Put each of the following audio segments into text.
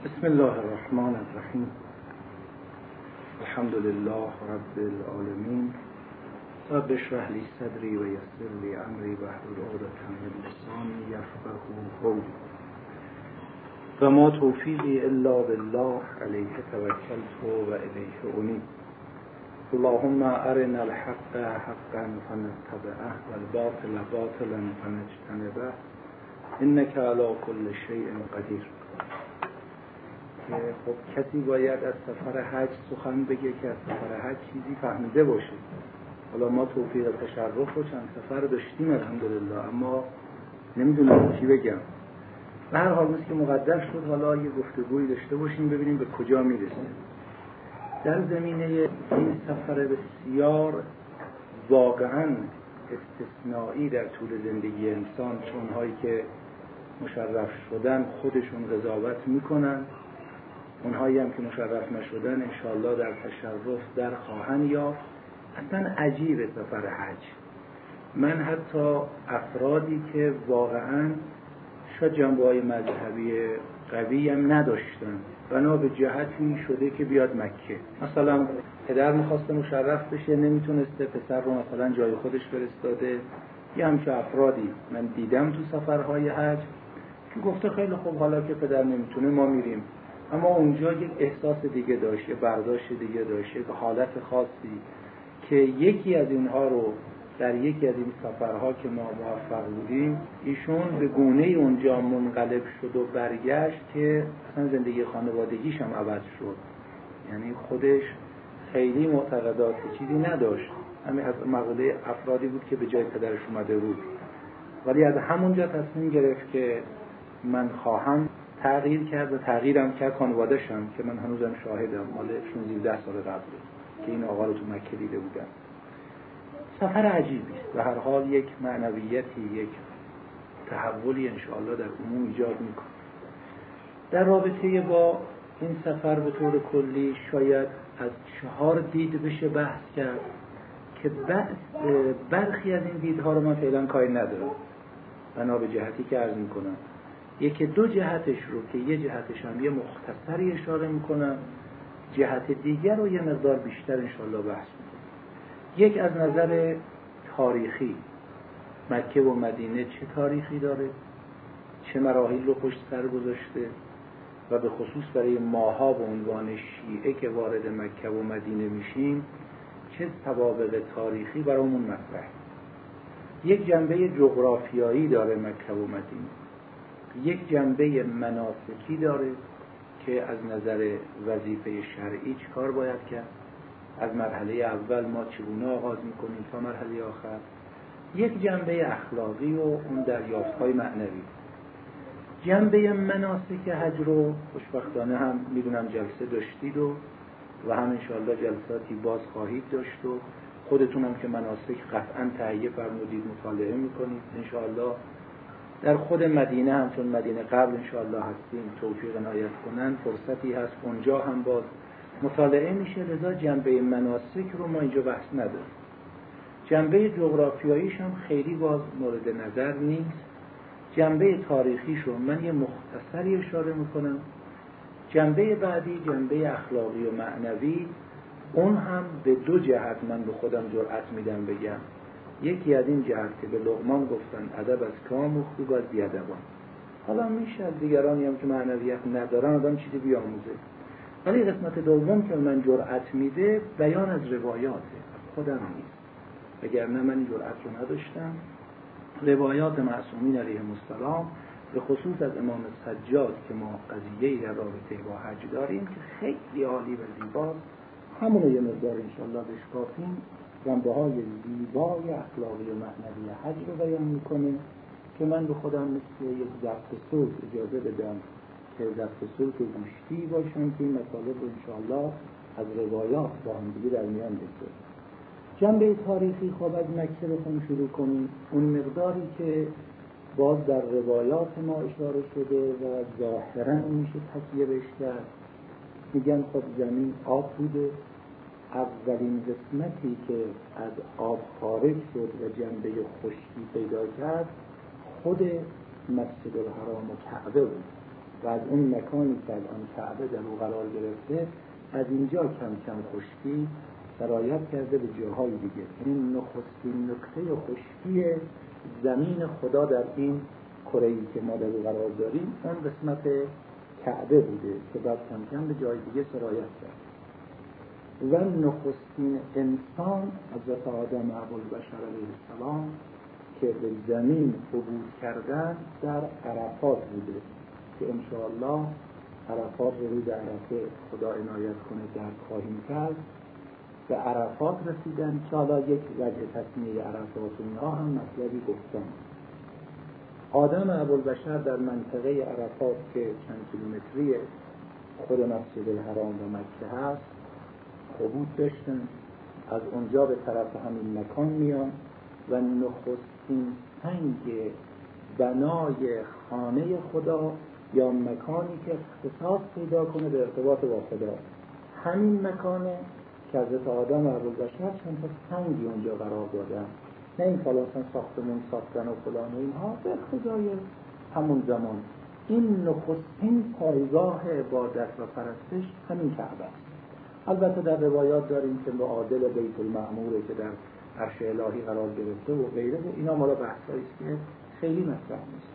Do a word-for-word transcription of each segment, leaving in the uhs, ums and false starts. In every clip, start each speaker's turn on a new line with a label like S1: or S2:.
S1: بسم الله الرحمن الرحیم. الحمد لله رب العالمین. رب اشرح لی صدری و یسر لی امری واحلل عقدة من لسانی یفقهوا قولی. و ما توفیقی الا بالله علیه توکلت و الیه انیب. اللهم ارنا الحق حقا فنتبعه والباطل باطلا فنجتنبه انک علی کل شیء قدیر. خب کسی باید از سفر حج سخن بگه که از سفر حج چیزی فهمیده باشه. حالا ما توفیق تشرف رو چند سفر داشتیم الحمدلله، اما نمیدونم چی بگم. به هر حال مثل که مقدر شد حالا یه گفتگویی داشته باشیم ببینیم به کجا میرسیم. در زمینه این سفر بسیار واقعا استثنایی در طول زندگی انسان، چون هایی که مشرف شدن خودشون قضاوت میکنن، اونهایی هم که مشرف نشدن انشاءالله در تشرف در خواهن یافت. اصلا عجیب سفر حج. من حتی افرادی که واقعا شاید جنبه‌های مذهبی قوی هم نداشتن بنا به جهتی شده که بیاد مکه. مثلا پدر میخواسته مشرف بشه، نمیتونسته، پسر رو مثلا جای خودش فرستاده. یه همچه افرادی من دیدم تو سفرهای حج که گفته خیلی خوب حالا که پدر نمیتونه ما میریم، اما اونجا یک احساس دیگه داشت، یه برداشت دیگه داشت، یک حالت خاصی که یکی از اینها رو در یکی از این سفرها که ما موفق بودیم ایشون به گونه اونجا منقلب شد و برگشت که اصلا زندگی خانوادگیش هم عوض شد. یعنی خودش خیلی معتقدات چیزی نداشت، همین از مقوله افرادی بود که به جای پدرش اومده بود، ولی از همونجا تصمیم گرفت که من خواهم تغییر کرد و تغییرم کرد خانواده‌شم که من هنوزم شاهدم، مال شانزده سال قبل که این آقا رو تو مکه دیده بودم. سفر عجیبی است. به هر حال یک معنویتی، یک تحولی انشاءالله در عموم ایجاد میکنه. در رابطه با این سفر به طور کلی شاید از چهار دید بشه بحث کرد که برخی از این دیدها رو من فعلا کاری ندارم بنا به جهتی که عرض میکنم. یکی دو جهتش رو که یه جهتش هم یه مختصری اشاره میکنم، جهت دیگر رو یه مقدار بیشتر انشاءالله بحث میکنم. یک از نظر تاریخی، مکه و مدینه چه تاریخی داره، چه مراحل رو پشت سر گذاشته و به خصوص برای ماها به عنوان شیعه که وارد مکه و مدینه میشیم چه سوابق تاریخی برامون مطرحه. یک جنبه جغرافیایی داره مکه و مدینه، یک جنبه مناسکی داره که از نظر وظیفه شرعی چه کار باید کرد، از مرحله اول ما چگونه آغاز میکنیم تا مرحله آخر. یک جنبه اخلاقی و اون دریافت‌های معنوی. جنبه مناسک حج رو خوشبختانه هم میدونم جلسه داشتید و و هم انشاءالله جلساتی باز خواهید داشت و خودتون هم که مناسک قطعا تهیه فرمودید مطالعه میکنید انشاءالله. در خود مدینه هم چون مدینه قبل انشاءالله هستیم توفیق عنایت کنن فرصتی هست اونجا هم باز مطالعه میشه، لذا جنبه مناسک رو ما اینجا بحث نداریم. جنبه جغرافیاییش هم خیلی باز مورد نظر نیست. جنبه تاریخیش رو من یه مختصری اشاره میکنم. جنبه بعدی جنبه اخلاقی و معنوی، اون هم به دو جهت من به خودم جرأت میدم بگم. یکی از این جهت که به لقمان گفتن ادب از کام و خوب از بیادبان. حالا میشه از دیگرانی هم که معنویت ندارن آدم چیزی بیاموزه، ولی قسمت دوم که من جرأت میده بیان از روایاته، خودم نیست. وگرنه من این جرأت رو نداشتم. روایات معصومین علیهم السلام به خصوص از امام سجاد که ما قضیه‌ای در رابطه با حج داریم که خیلی عالی و زیباست، همون یه مقدار انشاءالله بشکافیم. جنبه‌های زیبای اخلاقی و معنوی حج رو بیان میکنه که من به خودم مثل یک ضبط صوت اجازه بدم که ضبط صوت گوشتی باشم که این مطالب رو انشاءالله از روایات با هم دیگه در میان بگذاریم. جنبه تاریخی خب از مکه بخوام شروع کنیم، اون مقداری که باز در روایات ما اشاره شده و ظاهراً میشه تکیه بهش کرد. میگن خب زمین آب بوده، اولین قسمتی که از آب خارج شد و جنبه خشکی پیدا کرد خود مسجد الحرام و کعبه بود. و از اون مکانی که الان کعبه در او قرار گرفته، از اینجا کم کم خشکی سرایت کرده به جاهای دیگه. این نخستین نقطه خشکی زمین خدا در این کره‌ای که ما در او قرار داریم اون قسمت کعبه بوده که بعد کم کم به جای دیگه سرایت کرد. و نخستین انسان حضرت آدم ابوالبشر علیه السلام که به زمین عبور کردن در عرفات بوده که انشاءالله عرفات رو روز عرفه خدا عنایت کنه درک خواهیم کرد. به عرفات رسیدن که حالا یک وجه تسمیه عرفات و اینها هم مطلبی گفتم. آدم ابوالبشر در منطقه عرفات که چند کیلومتری خود مسجد الحرام و مکه هست عبور داشتن، از اونجا به طرف همین مکان میان و نخستین سنگ بنای خانه خدا یا مکانی که اختصاص پیدا کنه به ارتباط با خدا همین مکانه که حضرت آدم و ابوالبشر چند تا سنگی اونجا قرار دادن. نه این فلاسفه ساختمون ساختن و فلان و اینها، به اقتضای همون زمان این نخستین پایگاه عبادت و پرستش همین کعبه است. البته در روایات داریم که معادل بیت المعموره که در عرش الهی قرار گرفته و غیره، و اینا مالا بحثایی است که خیلی مطرح نیست.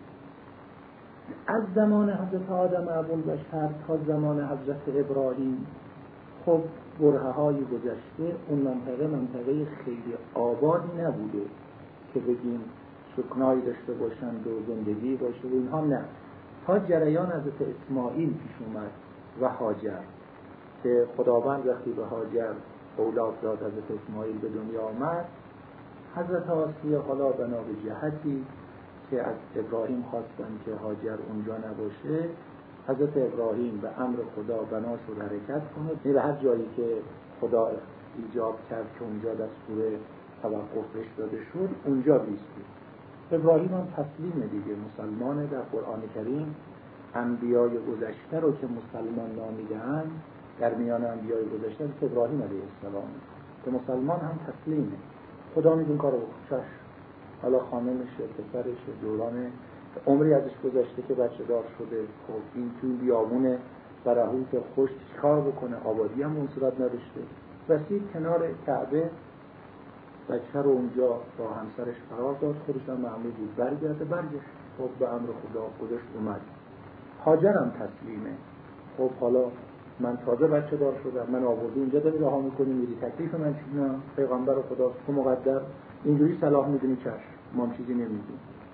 S1: از زمان حضرت آدم ابوالبشر تا زمان حضرت ابراهیم خب برهه های گذشته، اون منطقه منطقه خیلی آبادی نبوده که بگیم سکنایی داشته باشند و زندگی باشه و اینها، نه. تا جریان حضرت اسماعیل پیش اومد و هاجر که خداوند وقتی به هاجر اولاد داد، حضرت اسماعیل به دنیا آمد، حضرت آسیه حالا بنا به جهتی که از ابراهیم خواستن که هاجر اونجا نباشه، حضرت ابراهیم به امر خدا بنا شد حرکت کنه به هر جایی که خدا ایجاب کرد که اونجا دستور توقف بهش داده شد اونجا بیسته. ابراهیم هم تسلیمه دیگه، مسلمانه. در قرآن کریم انبیای گذشته رو که مسلمان نامیدن در میان انبیای گذشته که ابراهیم علیه السلام که مسلمان هم تسلیمه. خدا میدون کارو بخشش، حالا خانمشه، پسرشه، دوران عمری ازش گذشته که بچه دار شده، خب این توی بیابون برهوت خوش چیکار بکنه؟ آبادی هم اون صورت نداشته. رسید کنار کعبه، بچه رو اونجا با همسرش قرار داد، خودش هم معمول بود برگرده، برگشت. خب به امر خدا خودش اومد. هاجر هم تسلیمه. خب حالا من تازه بچه دار شدم، من آوردی اینجا داری رها میکنی میری، تکلیف من چی؟ نه، پیغمبر خدا تو مقدر اینجوری صلاح میدونی، چشم، ما هم چیزی نمیدونیم.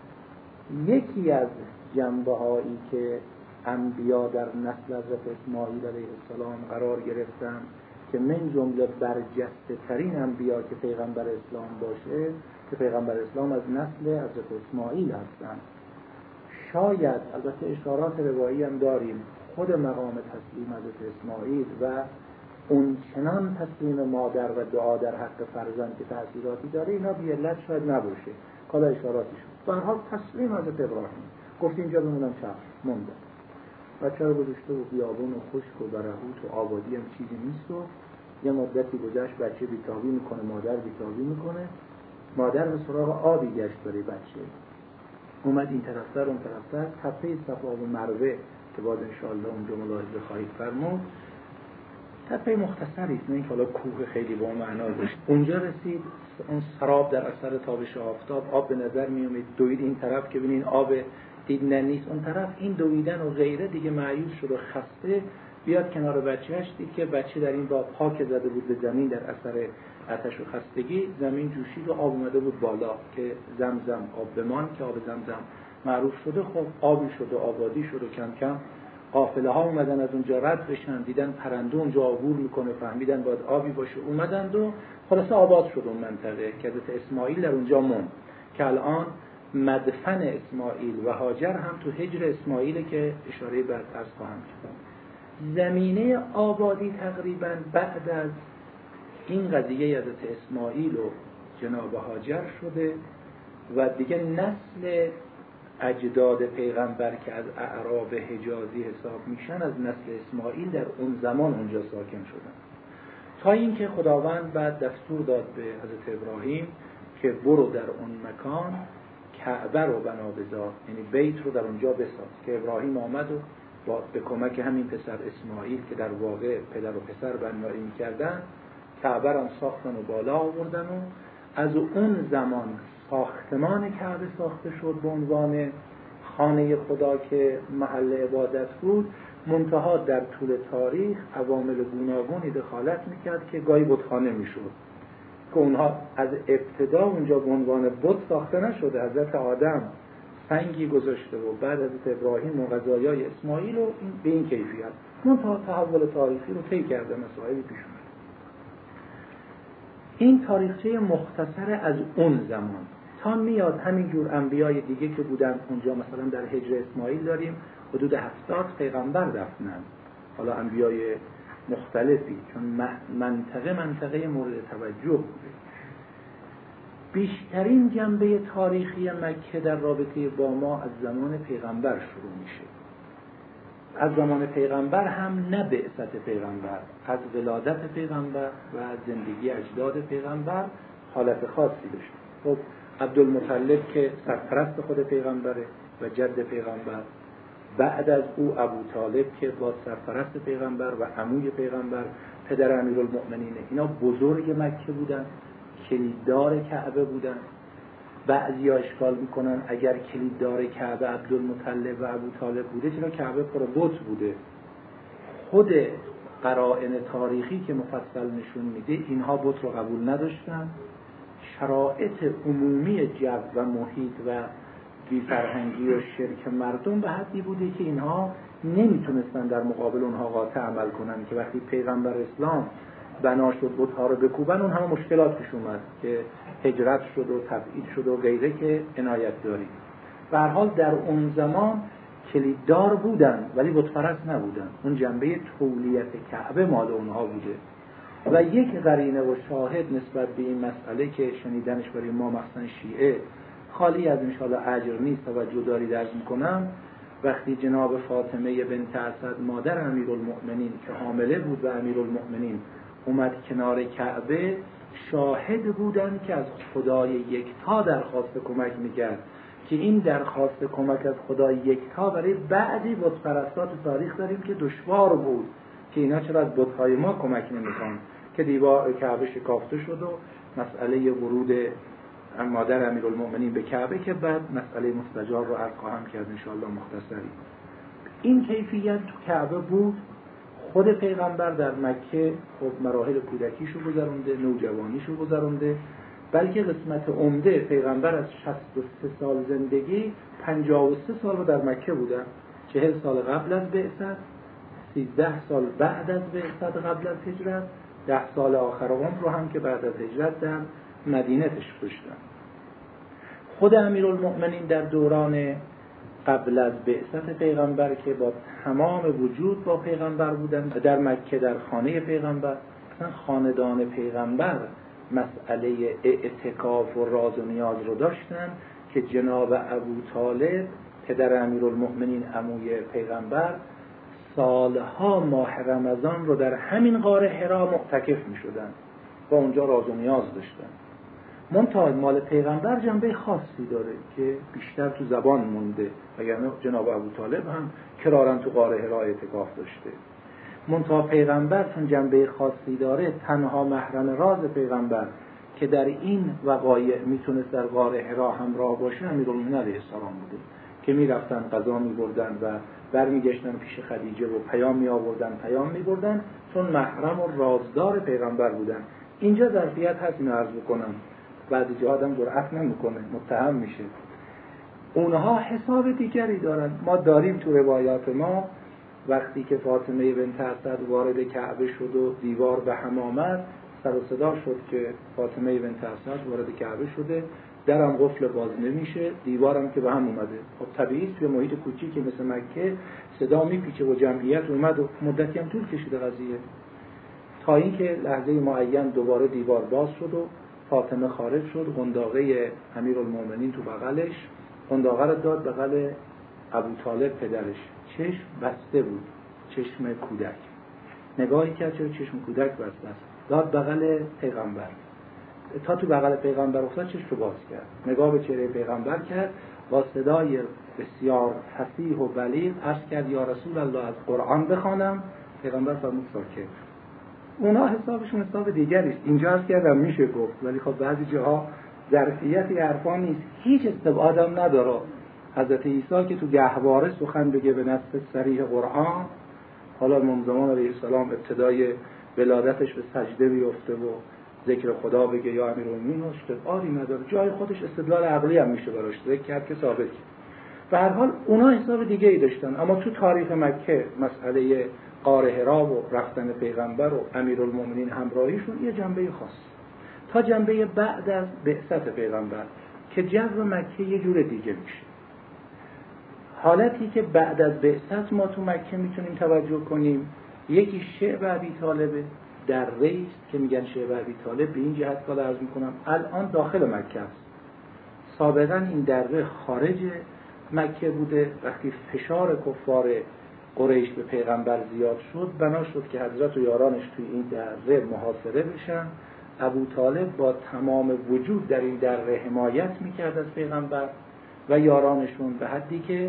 S1: یکی از جنبه هایی که انبیا در نسل حضرت اسماعیل علیه السلام قرار گرفتن که من جمله برجسته ترین انبیا که پیغمبر اسلام باشه که پیغمبر اسلام از نسل حضرت اسماعیل هستن. شاید البته اشارات روایی هم داریم خود مقام تسلیم حضرت اسماعیل و اون چنان تسلیم مادر و دعا در حق فرزند که تأثیراتی داره، اینا بی علت شاید نباشه، کالا اشاراتی شد. به هر حال تسلیم حضرت ابراهیم گفت اینجا بمونم، چشم، مونده. بچه رو گذاشته و بیابون و خشک و برهوت و آبادی هم چیزی نیست و یه مدتی گذشت، بچه بیتابی میکنه، مادر بیتابی میکنه، مادر به سراغ آبی گشت برای بچه، اومد این طرفتر اون طرفتر، تپه صفا و مروه که باز انشاءالله اونجا ملاحظه خواهید فرمود، تپه مختصری است، نه اینکه حالا کوه خیلی با معنا داشت. اونجا رسید، اون سراب در اثر تابش آفتاب آب به نظر می اومد، دوید این طرف که ببینین آب دیدن نیست، اون طرف این دویدن و غیره دیگه مایوس شد و خسته، بیاد کنار بچه‌اش، دید که بچه در این با پاک زده بود به زمین در اثر آتش و خستگی، زمین جوشید و آب اومده بود بالا که زمزم آب بمان که آب زمزم معروف شده. خب آبی شد و آبادی شد و کم کم قافله ها اومدن از اونجا رد بشن، دیدن پرنده اونجا عبور میکنه، فهمیدن باید آبی باشه، اومدن و خلاصه آباد شد اون منطقه که حضرت اسماعیل در اونجا موند که الان مدفن اسماعیل و هاجر هم تو حجر اسماعیل که اشاره بعد عرض خواهم کرد. زمینه آبادی تقریبا بعد از این قضیه حضرت اسماعیل و جناب هاجر شده و دیگه نسل اجداد پیغمبر که از اعراب حجازی حساب میشن از نسل اسماعیل در اون زمان اونجا ساکن شدن، تا اینکه خداوند بعد دستور داد به حضرت ابراهیم که برو در اون مکان کعبه رو بنا بذار، یعنی بیت رو در اونجا بساز، که ابراهیم آمد و با به کمک همین پسر اسماعیل که در واقع پدر و پسر بنایی می‌کردن کعبه رو ساختن و بالا آوردن و از اون زمان ساختمان کعبه ساخته شد به عنوان خانه خدا که محل عبادت بود. منتها در طول تاریخ عوامل گوناگونی دخالت میکرد که گاهی بتخانه میشد، که اونها از ابتدا اونجا به عنوان بت ساخته نشده. حضرت آدم سنگی گذاشته و بعد حضرت ابراهیم و قضایای اسماعیل و این به این کیفیت منتها تحول تاریخی رو طی کرده، مسائلی پیش اومد. این تاریخچه مختصر از اون زمان تا میاد همینجور انبیای دیگه که بودن اونجا، مثلا در هجر اسماعیل داریم حدود هفتاد پیغمبر دفنن، حالا انبیای مختلفی، چون منطقه منطقه مورد توجه بوده. بیشترین جنبه تاریخی مکه در رابطه با ما از زمان پیغمبر شروع میشه. از زمان پیغمبر هم نه بعثت پیغمبر، از ولادت پیغمبر و زندگی اجداد پیغمبر حالت خاصی داشت. خب عبدالمطلب که سرپرست خود پیغمبره و جد پیغمبر، بعد از او ابو طالب که با سرپرست پیغمبر و عموی پیغمبر پدر امیرالمؤمنینه، اینا بزرگ مکه بودن، کلیددار کعبه بودن. بعضی ها اشکال میکنن اگر کلیددار کعبه عبدالمطلب و ابو طالب بوده چرا کعبه پر بت بوده؟ خود قرائن تاریخی که مفصل نشون میده اینها بت رو قبول نداشتن. شرایط عمومی جو و محیط و بی فرهنگی و شرک مردم به حدی بوده که اینها نمیتونستن در مقابل اونها قاطع عمل کنن، که وقتی پیغمبر اسلام بنا شد بت‌ها رو بکوبن اون همه مشکلات پیش اومد که هجرت شد و تبعید شد و غیره که عنایت دارید. به هر حال در اون زمان کلیددار بودن ولی بت‌پرست نبودن. اون جنبه تولیت کعبه مال اونها بوده. و یک قرینه و شاهد نسبت به این مسئله که شنیدنش برای ما مثلا شیعه خالی از انشاءالله اجر نیست، توجه دارید عرض میکنم، وقتی جناب فاطمه بنت اسد مادر امیرالمؤمنین که حامله بود و امیرالمؤمنین اومد کنار کعبه، شاهد بودن که از خدای یکتا درخواست کمک میکرد، که این درخواست کمک از خدای یکتا برای بعضی بت‌پرستان تو تاریخ داریم که دشوار بود که اینا چرا از بت‌های ما کمک نمیکنن، که دیوار کعبه شکافته شد و مسئله ورود مادر امیرالمؤمنین به کعبه که بعد مسئله مستجار رو عرض خواهم کرد انشاءالله مختصری. این کیفیت تو کعبه بود. خود پیغمبر در مکه خب مراحل کودکیشو گذرونده، نوجوانیشو گذرونده، بلکه قسمت عمده پیغمبر از شصت و سه سال زندگی پنجاه و سه سال رو در مکه بودن. چهل سال قبل از بعثت، سیزده سال بعد از بعثت قبل از هجرت، ده سال آخر عمر رو هم که بعد از هجرت در مدینه داشتن. خود امیرالمؤمنین در دوران قبل از بعثت پیغمبر که با تمام وجود با پیغمبر بودن در مکه در خانه پیغمبر، مثلا خاندان پیغمبر مسئله اعتکاف و راز و نیاز رو داشتن که جناب ابو طالب پدر امیرالمؤمنین عموی پیغمبر سالها ماه رمضان رو در همین غار حرا معتکف می شدن و اونجا راز و نیاز داشتن. منتها مال پیغمبر جنبه خاصی داره که بیشتر تو زبان مونده و یعنی جناب ابو طالب هم کرارن تو غار حرا اعتکاف داشته. منتها پیغمبر چون جنبه خاصی داره، تنها محرم راز پیغمبر که در این وقایع میتونست در غار حرا همراه باشه امیرالمؤمنین علیه السلام بوده که میرفتن قضا میبردن و برمیگشتن پیش خدیجه و پیام می آوردن پیام می بردن، چون محرم و رازدار پیغمبر بودن. اینجا ظرفیت هست اینو عرض بکنم، بعد جا آدم جرأت نمیکنه متهم میشه. اونها حساب دیگری دارن. ما داریم تو روایات ما وقتی که فاطمه بنت اسد وارد کعبه شد و دیوار به هم آمد، سر و صدا شد که فاطمه بنت اسد وارد کعبه شده، درم قفل باز نمیشه، دیوارم که به هم اومده. خب طبیعی توی محیط کوچیکی مثل مکه صدا میپیچه و جمعیت اومد و مدتی هم طول کشیده قضیه، تا اینکه لحظه معین دوباره دیوار باز شد و فاطمه خارج شد، قنداقه امیرالمؤمنین تو بغلش، قنداقه رو داد بغل ابو طالب پدرش. چشم بسته بود، چشم کودک. نگاهی کرد چرا چشم کودک بسته است، داد بغل پیغمبر. تا تو بغل پیغمبر افتاد چشم رو باز کرد، نگاه به چهره پیغمبر کرد، با صدای بسیار فصیح و بلیغ عرض کرد یا رسول الله از قرآن بخوانم. پیغمبر فرمود ساکت. اونا حسابشون حساب دیگری است. اینجا عرض کردم میشه گفت، ولی خب بعضی جاها ظرفیت حرفا نیست، هیچ استبعاد هم نداره. حضرت عیسی که تو گهواره سخن بگه به نص صریح قرآن، حالا امام زمان علیه السلام ابتدای ولادتش به سجده بیفته و ذکر خدا بگه یا امیرالمومنین، استدلالی نداره، جای خودش استدلال عقلی هم میشه براش ذکر کرد که ثابت کرد. به هر حال اونا حساب دیگه ای داشتن. اما تو تاریخ مکه مسئله غار حرا و رفتن پیغمبر و امیرالمومنین همراهیشون یه جنبه خاص، تا جنبه بعد از بعثت پیغمبر که جو مکه یه جور دیگه میشه. حالتی که بعد از بعثت ما تو مکه میتونیم توجه کنیم، یکی شعب ابی طالب در ریست که میگن شعب ابی طالب به این جهت که عرض میکنم الان داخل مکه است. سابقا این دره خارج مکه بوده. وقتی فشار کفار قریش به پیغمبر زیاد شد، بنا شد که حضرت و یارانش توی این دره محاصره بشن. ابو طالب با تمام وجود در این دره حمایت میکرد از پیغمبر و یارانشون، به حدی که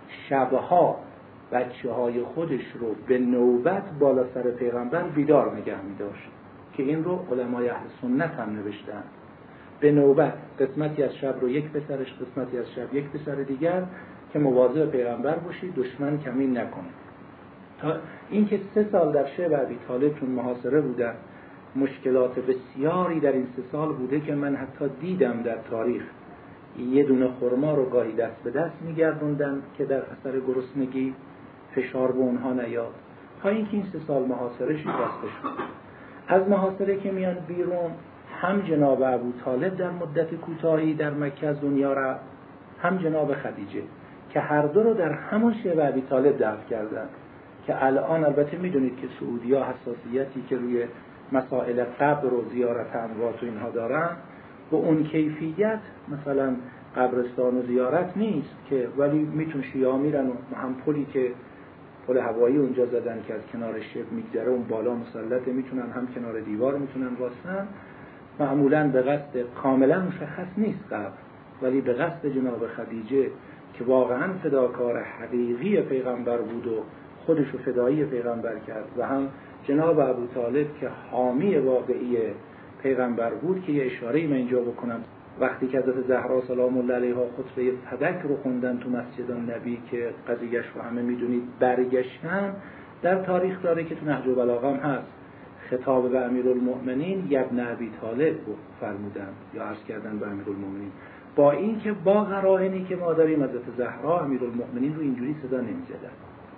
S1: شبها بچه های خودش رو به نوبت بالا سر پیغمبر بیدار نگه می‌داشت که این رو علمای اهل سنت هم نوشتن. به نوبت قسمتی از شب رو یک پسرش، قسمتی از شب یک پسر دیگر، که مواظب پیغمبر باشید دشمن کمین نکنه. تا اینکه سه سال در شعب ابی طالب چون محاصره بودن، مشکلات بسیاری در این سه سال بوده که من حتی دیدم در تاریخ یه دونه خرما رو گاهی دست به دست میگردوندن که در اثر گرسنگی فشار به اونها نیاد، تا اینکه این سه سال محاصره شکسته شد. از محاصره که میان بیرون، هم جناب ابو طالب در مدت کوتاهی در مکه از دنیا رفت، هم جناب خدیجه که هر دو رو در همون شعب ابی طالب دفن کردن. که الان البته میدونید که سعودی‌ها حساسیتی که روی مسائل قبر و زیارت اموات و اینها دارن، به اون کیفیت مثلا قبرستان و زیارت نیست که، ولی میتونه شیعه میرن و هم پلی که پل هوایی اونجا زدن که از کنار شب میگذره اون بالا مسلطه، میتونن هم کنار دیوار میتونن واسن. معمولا به قصد کاملا مشخص نیست قبر، ولی به قصد جناب خدیجه که واقعا فداکار حقیقی پیغمبر بود و خودش رو فدایی پیغمبر کرد، و هم جناب ابو طالب که حامی واقعی پیغمبر بود. که یه اشاره‌ای من اینجا بکنم، وقتی که حضرت زهرا سلام الله علیها خطبه فدک رو خوندن تو مسجد النبی که قضیهش رو همه میدونید، برگشتن در تاریخ داره که تو نهج البلاغه هم هست، خطاب به امیرالمؤمنین ابن ابی طالب رو فرمودن یا عرض کردن به امیرالمؤمنین، با این که با قرائنی که ما داریم حضرت زهرا امیرالمؤمنین رو اینجوری صدا نمی‌زدن،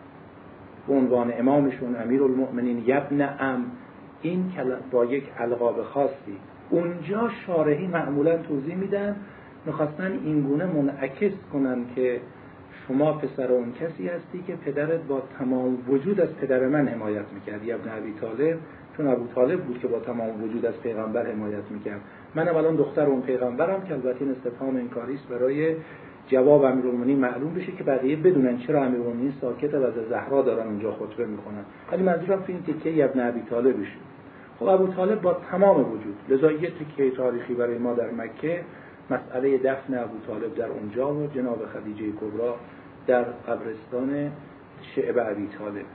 S1: به عنوان امامشون امیرالمؤمنین ابن ام، این با یک القاب خاصی. اونجا شارحی معمولا توضیح میدن میخواستن اینگونه منعکس کنن که شما پسر اون کسی هستی که پدرت با تمام وجود از پدر من حمایت میکرد، ابن ابی طالب، چون ابو طالب بود که با تمام وجود از پیغمبر حمایت میکرد. منم الان دختر اون پیغمبرم، که البته این استفهام انکاری است برای جواب امیرالمؤمنین معلوم بشه که بقیه بدونن چرا امیرالمؤمنین ساکت و از زهرا دارن اونجا خطبه میکنن. ولی منظورم تو این تیکه ابن ابی طالب بشه. خب ابو طالب با تمام وجود، لذا یه تیکه تاریخی برای ما در مکه، مسئله دفن ابو طالب در اونجا و جناب خدیجه کبری در قبرستان شعب ابی طالب.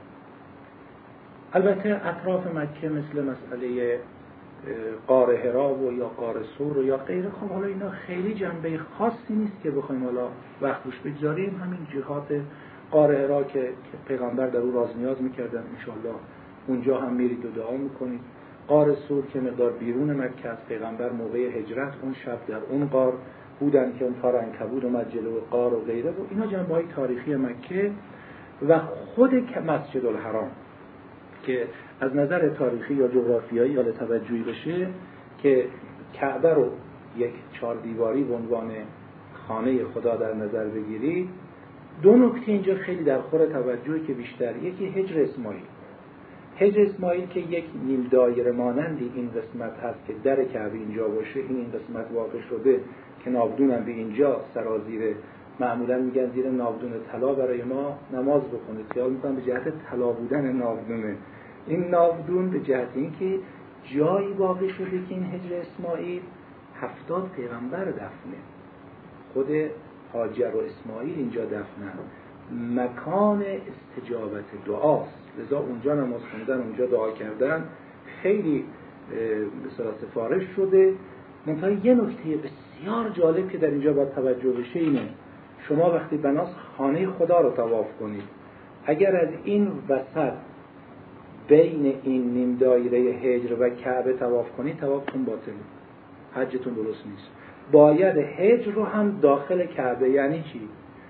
S1: البته اطراف مکه مثل مسئله غار حرا و یا غار ثور و یا غیره، خب حالا اینا خیلی جنبه خاصی نیست که بخوایم حالا وقت روش بگذاریم. همین جهات غار حرا که پیغمبر در اون راز نیاز میکردن، انشالله اونجا هم میرید و دعا میکنید. غار ثور که مقدار بیرون مکه است، پیغمبر موقع هجرت اون شب در اون غار بودن که اون تار عنکبوت اومد جلو غار و غیره، و اینا جنبه‌های تاریخی مکه. و خود مسجد الحرام که از نظر تاریخی یا جغرافیایی حال توجهی بشه که کعبه رو یک چهار دیواری به عنوان خانه خدا در نظر بگیرید، دو نکته اینجا خیلی در خور توجهی که بیشتر، یکی هجر اسماعیل. هجر اسماعیل که یک نیل دایره مانندی این قسمت هست که در کعبه اینجا باشه، این این قسمت واقع شده که ناودون هم به اینجا سرازیر، معمولا میگن زیر ناودون طلا برای ما نماز بخونید، خیال میکنم به جهت طلا بودن ناودونه. این ناودون به جهت این که جایی واقع شده که این هجر اسماعیل هفتاد پیغمبر دفنه، خود هاجر و اسماعیل اینجا دفنن، مکان استجابت دعاست، لذا اونجا نماز خوندن، اونجا دعا کردن خیلی مثلا سفارش شده. منتها یه نکته بسیار جالب که در اینجا باید توجه بشه اینه، شما وقتی بناس خانه خدا رو طواف کنید، اگر از این وسط بین این نیم دایره هجر و کعبه طواف کنید، طوافتون باطله، حجتون درست نیست. باید هجر رو هم داخل کعبه. یعنی چی؟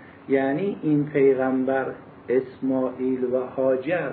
S1: یعنی این پیغمبر اسماعیل و هاجر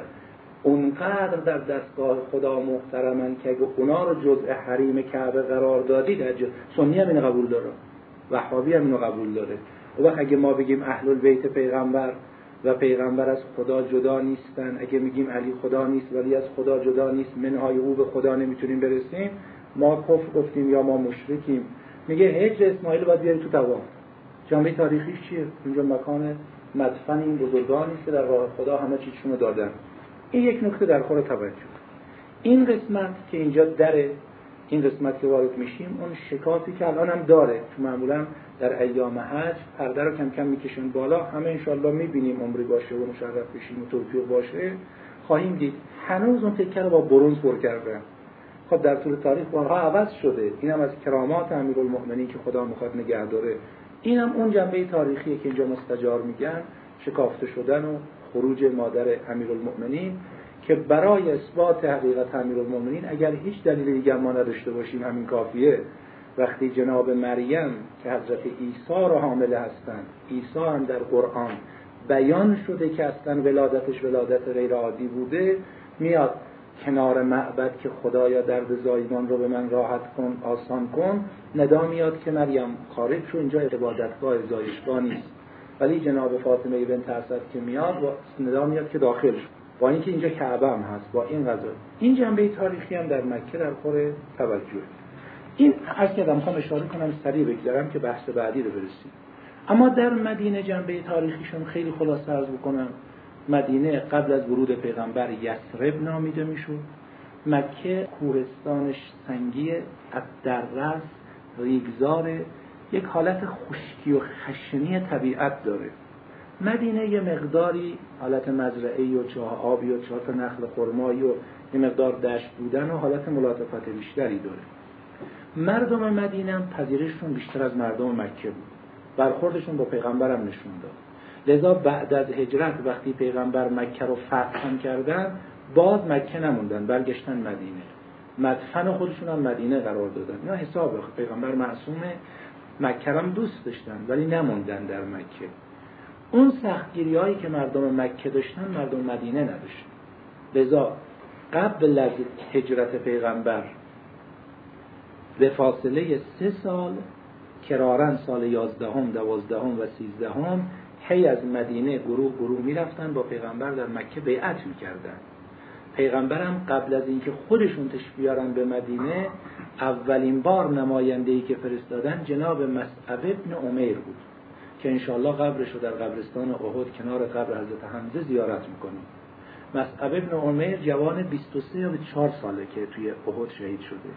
S1: اونقدر در دستگاه خدا محترمن که اگه اونا رو جزء حریم کعبه قرار دادید، سنی هم اینو قبول داره، وهابی هم اینو قبول داره. و وقت اگه ما بگیم اهل البیت پیغمبر و پیغمبر از خدا جدا نیستن، اگه میگیم علی خدا نیست ولی از خدا جدا نیست، منهای او به خدا نمیتونیم برسیم، ما کفر گفتیم یا ما مشرکیم. میگه هجر اسماعیل باید بیاری تو طواف. جنبه تاریخیش چیه؟ اینجا مکان مدفن این بزرگانی است که در راه خدا همه چیزشون رو دادن. این یک نکته در خور توجه. این قسمت که اینجا داره، این قسمت که وارد میشیم، اون شکافی که الان هم داره، چون معمولا در ایام حج پرده رو کم کم میکشن بالا، همه انشالله میبینیم، عمری باشه و مشرف بشیم و توفیق باشه خواهیم دید. هنوز اون تکه رو با برنز پر کردن. خب در طول تاریخ بارها عوض شده. اینم از کرامات امیرالمؤمنین که خدا میخواد نگه داره. اینم اون جنبه تاریخیه که اینجا مستجار میگن، شکافته شدن و خروج مادر امیرالمؤمنین، که برای اثبات حقیقت امیرالمؤمنین اگر هیچ دلیل دیگه ما نداشته باشیم همین کافیه. وقتی جناب مریم که حضرت عیسی رو حامله هستند، عیسی هم در قرآن بیان شده که اصلا ولادتش ولادت غیر عادی بوده، میاد کنار معبد که خدایا درد زایمان رو به من راحت کن، آسان کن، ندا میاد که مریم خارج شو، اینجا عبادتگاه زایشگاه نیست. ولی جناب فاطمه بنت اسد که میاد و ندا میاد که داخل شو، با اینکه اینجا کعبه هم هست. با این قضا این جنبه تاریخی هم در مکه در خور توجه. این از که دم خواهم اشاره کنم سریع بگذارم که بحث بعدی رو برسیم. اما در مدینه جنبه تاریخیشون خیلی خلاصه عرض بکنم. مدینه قبل از ورود پیغمبر یثرب نامیده میشد. مکه کورستانش سنگی، الدرس، ریگزار، یک حالت خشکی و خشنی طبیعت داره. مدینه یه مقداری حالت مزرعه‌ای و چاه آبی و چاه نخل خرمایی و یه مقدار دشت بودن و حالت ملاطفت بیشتری داره. مردم مدینه هم پذیرششون بیشتر از مردم مکه بود. برخوردشون با پیغمبر هم نشون داد. لذا بعد از هجرت وقتی پیغمبر مکه رو فتح کردن، باز مکه نموندن، برگشتن مدینه. مدفن خودشون هم مدینه قرار دادن. اینا حساب پیغمبر معصومه، مکه هم دوست داشتن ولی نموندن در مکه. اون سختگیری هایی که مردم مکه داشتن مردم مدینه نداشتن. لذا قبل از هجرت پیغمبر به فاصله سه سال کرارن سال یازدهم، دوازدهم و سیزدهم هی از مدینه گروه گروه می رفتن با پیغمبر در مکه بیعت می کردن. پیغمبرم قبل از اینکه خودشون تشریف بیارن به مدینه، اولین بار نماینده‌ای که فرستادن جناب مصعب ابن عمیر بود که انشاءالله قبرش رو در قبرستان احد کنار قبر حضرت حمزه زیارت میکنیم. مصعب ابن عمیر جوان بیست و سه یا بیست و چهار ساله که توی احد شهید شده.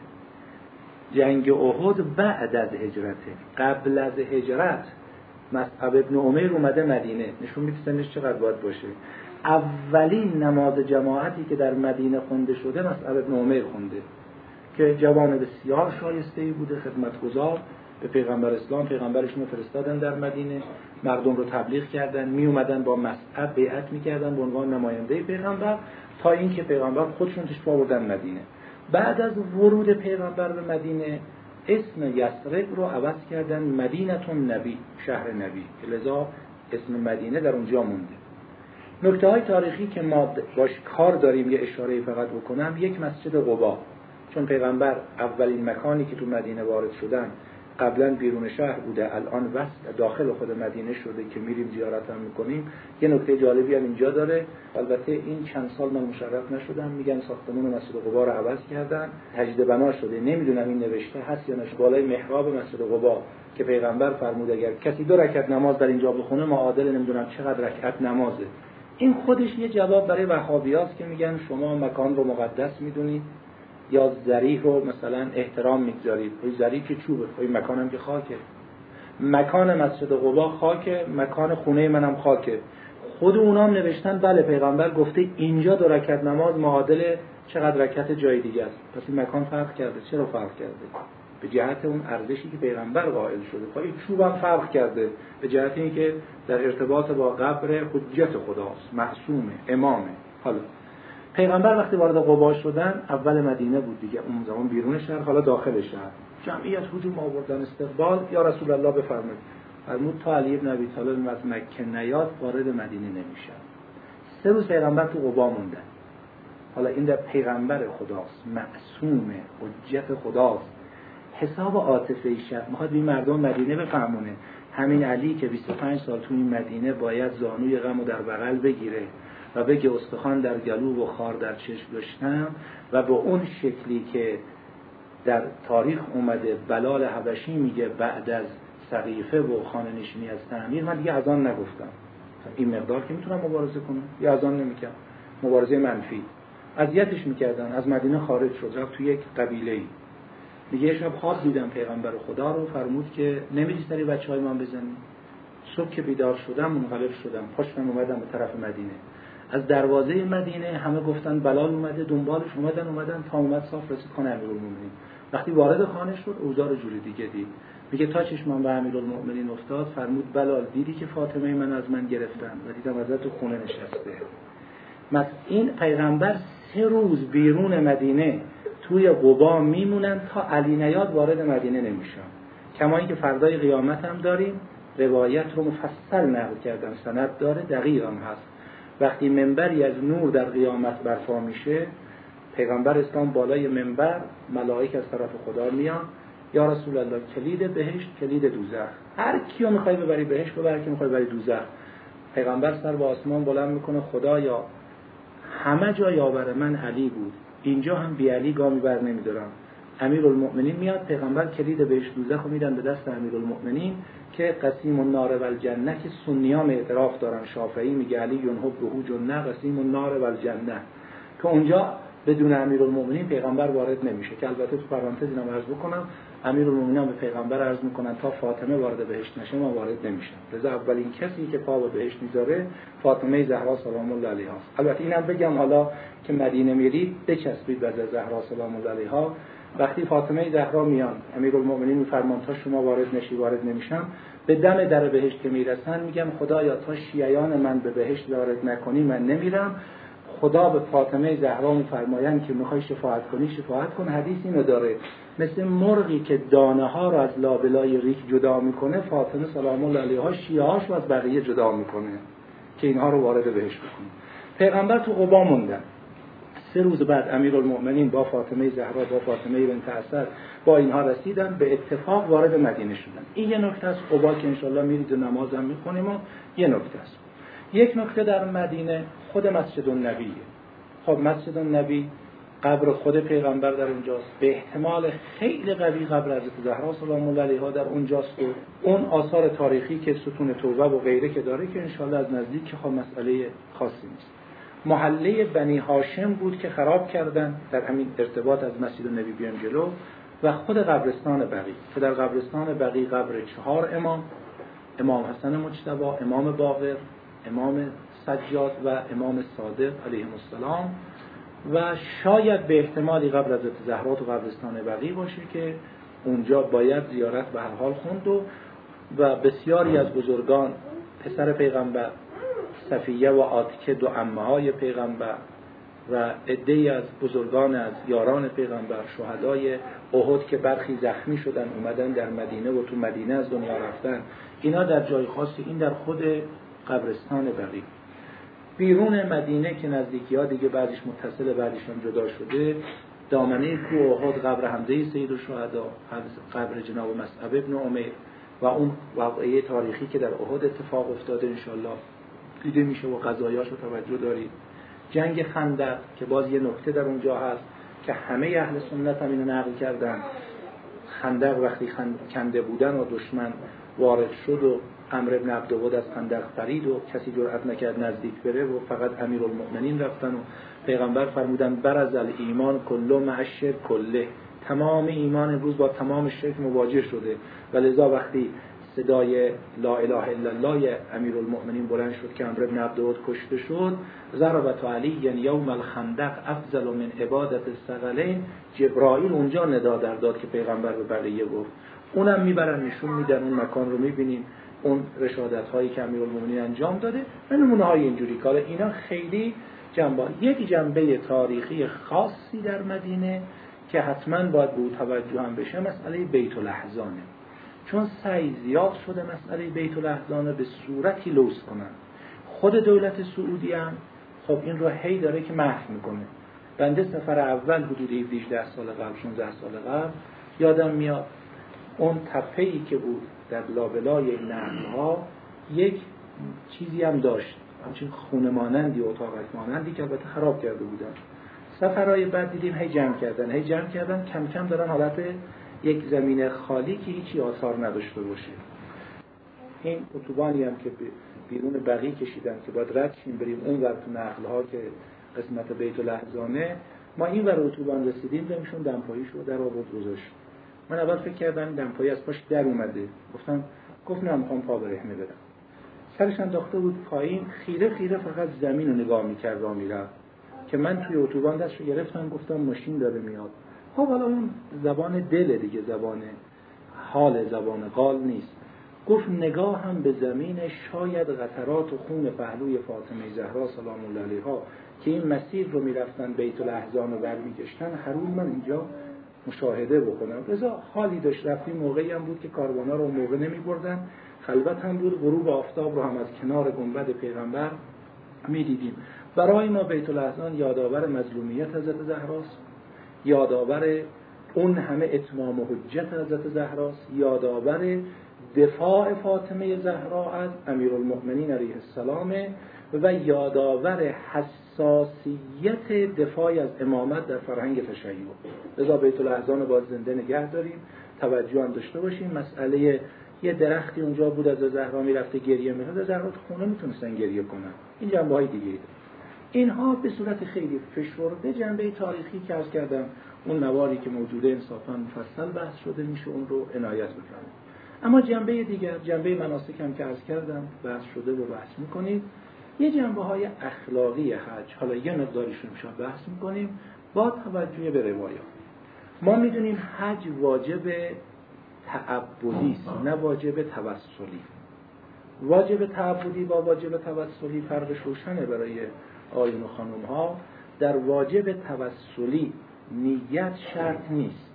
S1: جنگ احد بعد از هجرته. قبل از هجرت مصعب ابن عمیر اومده مدینه، نشون میده سنش چقدر باید باشه. اولین نماز جماعتی که در مدینه خونده شده مصعب ابن عمیر خونده که جوان بسیار شایسته‌ای بوده، خدمتگزار به پیغمبر اسلام. پیغمبرشون رو فرستادن در مدینه، مردم رو تبلیغ کردن، می اومدن با مصعب بیعت میکردن به عنوان نماینده پیغمبر تا اینکه پیغمبر خودشون تشریف آوردن مدینه. بعد از ورود پیغمبر به مدینه اسم یثرب رو عوض کردن مدینه النبی، شهر نبی، لذا اسم مدینه در اونجا مونده. نکته های تاریخی که ما باش کار داریم یه اشاره فقط بکنم، یک مسجد قبا، چون پیغمبر اولین مکانی که تو مدینه وارد شدن قبلا بیرون شهر بوده، الان وسط داخل خود مدینه شده که میریم زیارت هم میکنیم. یه نکته جالبی هم اینجا داره، البته این چند سال من مشرف نشدم، میگن ساختمان مسجد قبا رو عوض کردن، تجدید بنا شده، نمیدونم این نوشته هست یا نه، بالای محراب مسجد قبا که پیغمبر فرمود اگر کسی دو رکعت نماز در اینجا بخونه معادل نمیدونم چقدر رکعت نمازه. این خودش یه جواب برای وهابیاست که میگن شما مکان رو مقدس میدونید، یا ذریح رو مثلا احترام میگذارید. این ذریح که چوبه، این مکانم که خاکه، مکان مسجد قبا خاکه، مکان خونه منم خاکه. خود اونام نوشتن بله پیغمبر گفته اینجا دو رکعت نماز معادل چقدر رکعت جای دیگه است. پس این مکان فرق کرده. چرا فرق کرده؟ به جهت اون ارزشی که پیغمبر قائل شده. خب این چوبم فرق کرده به جهت اینکه در ارتباط با قبر حجت خداست، معصومه، امامه. حالا پیغمبر وقتی وارد قبا شدن، اول مدینه بود دیگه، اون زمان بیرون شهر، حالا داخل شهر. جمعیت هجوم آوردن استقبال، یا رسول الله بفرمایید. فرمود تا علی بن ابی طالب از مکه نیاد وارد مدینه نمیشه. سه روز پیغمبر تو قبا موندن. حالا این در پیغمبر خداست، معصومه، حجت خداست. حساب عاطفه شب میخواد این مردم مدینه بفهمونه همین علی که بیست و پنج سال تو این مدینه باید زانوی غمو در بغل بگیره و بگه استخوان در گلو و خار در چشم داشتم، و به اون شکلی که در تاریخ اومده بلال حبشی میگه بعد از سقیفه و خانه نشینی از تعمیر من دیگه اذان نگفتم. این مقدار که میتونم مبارزه کنم یا اذان نمیکنم، مبارزه منفی. اذیتش میکردن، از مدینه خارج شد، رفت تو یک قبیله‌ای. میگه یه شب خواب دیدم پیغمبر خدا رو، فرمود که نمیری سری بچهای من بزنی. صبح که بیدار شدم منقلب شدم، پاشتم اومدم به طرف مدینه. از دروازه مدینه همه گفتن بلال اومده، دنبالش اومدن اومدن تا اومد صاف رسید خانه امیرالمومنین. وقتی وارد خانه شد اوضاع رو جوری دیگه دید. میگه تا چشمم به امیرالمومنین افتاد، فرمود بلال دیدی که فاطمه من از من گرفتن و دیدم ازت تو خونه نشسته. مثلا این پیغمبر سه روز بیرون مدینه توی قبا میمونن تا علی نیاد وارد مدینه نمیشن. کما اینکه فردای قیامت هم داریم، روایت رو مفصل نقل کردن، سند داره، دقیق هم هست. وقتی منبری از نور در قیامت برپا میشه، پیغمبر اسلام بالای منبر، ملائکه از طرف خدا میان، یا رسول الله کلید بهشت، کلید دوزخ، هر کیو میخوای ببری بهشت ببر، هر کی میخوای ببری دوزخ. پیغمبر سر به آسمان بلند میکنه، خدایا همه جا یاور من علی بود، اینجا هم بی علی گامی بر نمیدارم. امیرالمؤمنین میاد، پیغمبر کلید بهشت دوزخ رو میدن به دست امیرالمؤمنین که قسیم النار والجنه، که سنیام اعتراف دارن، شافعی میگه علی ینهب به جنه قسیم النار والجنه، که اونجا بدون امیرالمؤمنین پیغمبر وارد نمیشه. که البته تو پرانتز اینم عرض بکنم، امیرالمؤمنین به پیغمبر عرض میکنن تا فاطمه وارد بهشت نشه ما وارد نمیشن. لذا اولین کسی که پا به بهشت میذاره فاطمه زهرا سلام الله علیها است. البته اینم بگم حالا که مدینه میرید بچسبید به زهرا سلام الله علیها. وقتی فاطمه زهرا میان، امیرالمؤمنین میفرمان تا شما وارد نشی وارد نمیشم. به دم در بهشت که میرسن میگم خدایا تا شیعیان من به بهشت وارد نکنی من نمیرم. خدا به فاطمه زهرا میفرمایند که میخوای شفاعت کنی شفاعت کن. حدیث اینو داره، مثل مرغی که دانه ها رو از لابلای ریک جدا میکنه، فاطمه سلام الله علیها شیعه هاش رو از بقیه جدا میکنه که اینها رو وارد بهشت بکنه. پیغمبر تو قبا موندن. سه روز بعد امیرالمؤمنین با فاطمه زهرا با فاطمه بنت اسد با اینها رسیدن، به اتفاق وارد مدینه شدن. این یه نکته از قبا که انشالله میرید و نماز هم میخونیم و یه نکته است. یک نکته در مدینه خود مسجد النبیه. خب مسجد النبی قبر خود پیغمبر در اونجاست، به احتمال خیلی قوی قبر حضرت زهرا سلام الله علیها در اونجاست و اون آثار تاریخی که ستون توبه و غیره که داره که انشالله از نزدیک که خب مسئله خاصی نیست. محله بنی هاشم بود که خراب کردن، در همین ارتباط از مسجد النبی بیان جلو، و خود قبرستان بقیع که در قبرستان بقیع قبر چهار امام، امام حسن مجتبی، امام باقر، امام سجاد و امام صادق علیهم السلام، و شاید به احتمالی قبر حضرت زهرا تو قبرستان بقیع باشه که اونجا باید زیارت به هر حال خوند و و بسیاری از بزرگان، پسر پیغمبر صفیه و عاتکه دو عمه‌های پیغمبر و عده‌ای از بزرگان از یاران پیغمبر، شهدای احد که برخی زخمی شدن اومدن در مدینه و تو مدینه از دنیا رفتن، اینا در جای خاصی، این در خود قبرستان بقیع. بیرون مدینه که نزدیکی‌ها دیگه بعدش متصل بعدش هم جدا شده، دامنه کوه احد قبر حمزه سید الشهدا، قبر جناب مصعب ابن عمیر و اون واقعه تاریخی که در احد اتفاق افتاده انشالله دیده میشه و قضایاشو توجه دارید. جنگ خندق که باز یه نکته در اونجا هست که همه اهل سنت هم اینو نقل کردن. خندق وقتی خند... کنده بودن و دشمن وارد شد و عمرو بن عبدود از خندق پرید و کسی جرئت نکرد نزدیک بره و فقط امیرالمؤمنین رفتن و پیغمبر فرمودن برز الایمان کله مع الشرک کله، تمام ایمان امروز با تمام شرک مواجه شده و لذا وقتی صدای لا اله الا الله امیرالمؤمنین بلند شد که عمرو بن عبدود کشته شد، ضربت علی یوم الخندق افضل من عبادت الثقلین، جبرائیل اونجا ندا در داد که پیغمبر به بقیه گفت. اونم میبرن نشون میدن، اون مکان رو میبینین، اون رشادت هایی که امیرالمؤمنین انجام داده و نمونه های اینجوری کار. اینا خیلی جنبه، یک جنبه تاریخی خاصی در مدینه که حتما باید به او توجه هم بشه، مسئله بیت الاحزانه. چون سعی زیاد شده مسئله بیت الاحزان به صورتی لوث کنن. خود دولت سعودی هم خب این رو هی داره که محو میکنه. بنده سفر اول حدود هجده سال قبل، شانزده سال قبل یادم میاد اون تپه‌ای که بود در لابلای این نهرها یک چیزی هم داشت، همچین خونه مانندی، اتاقک مانندی که البته خراب کرده بودن. سفرهای بعد دیدیم هی جمع کردن هی جمع کردن کم کم دارن حالت یک زمین خالی که هیچی آثار نداشته باشه. این اتوبانی هم که بیرون بقیه کشیدن که باید رد شیم بریم اون ور تو نقل‌ها که قسمت بیت الاحزانه، ما این ور اتوبان رسیدیم دیمشون دمپاییشو در آورد گذاشت. من اول فکر کردم دمپایی از پاش در اومده، گفتم گفت نه میخوام پا برهنه برم. سرش انداخته بود پایین، خیره خیره فقط زمین رو نگاه میکرد و میرفت که من توی اتوبان دستشو گرفتم گفتم ماشین داره میاد. خب حالا اون زبان دل دیگه، زبان حال، زبان قال نیست. گفت نگاه هم به زمین، شاید قطرات و خون پهلوی فاطمه زهرا سلام الله علیها که این مسیر رو میرفتن بیت الاحزان رو برمیگشتن هرون من اینجا مشاهده بکنم. لذا حالی داشت. رفتیم موقعی هم بود که کاروانا رو موقع نمی بردن، خلوت هم بود، غروب آفتاب رو هم از کنار گنبد پیغمبر می دیدیم. برای ما بیت الاحزان یادآور مظلومیت حضرت زهراست، یادآور اون همه اتمام و حجت حضرت زهراست، یادآور دفاع فاطمه زهرا از امیرالمؤمنین علیه السلام و یادآور حساسیت دفاع از امامت در فرهنگ تشیع. لذا بیت الاحزان رو باید زنده نگه داریم، توجه هم داشته باشیم. مسئله یه درختی اونجا بود از زهرا میرفته گریه می‌کرد، زهرا تو خونه میتونستن گریه کنن. این جنبه‌های دیگه اینها به صورت خیلی فشرده جنبه تاریخی که عرض کردم، اون نواری که موجوده انصافاً مفصل بحث شده میشه اون رو عنایت بفرمایید. اما جنبه دیگر، جنبه مناسک هم که عرض کردم بحث شده و بحث میکنید. یه جنبه های اخلاقی حج، حالا یه مقداریشون میشه بحث میکنیم با توجه به روایات. ما میدونیم حج واجب تعبدی است، نه واجب توسلی. واجب تعبدی با واجب توسلی فرقش روشنه برای آیون و خانم ها. در واجب توسلی نیت شرط نیست،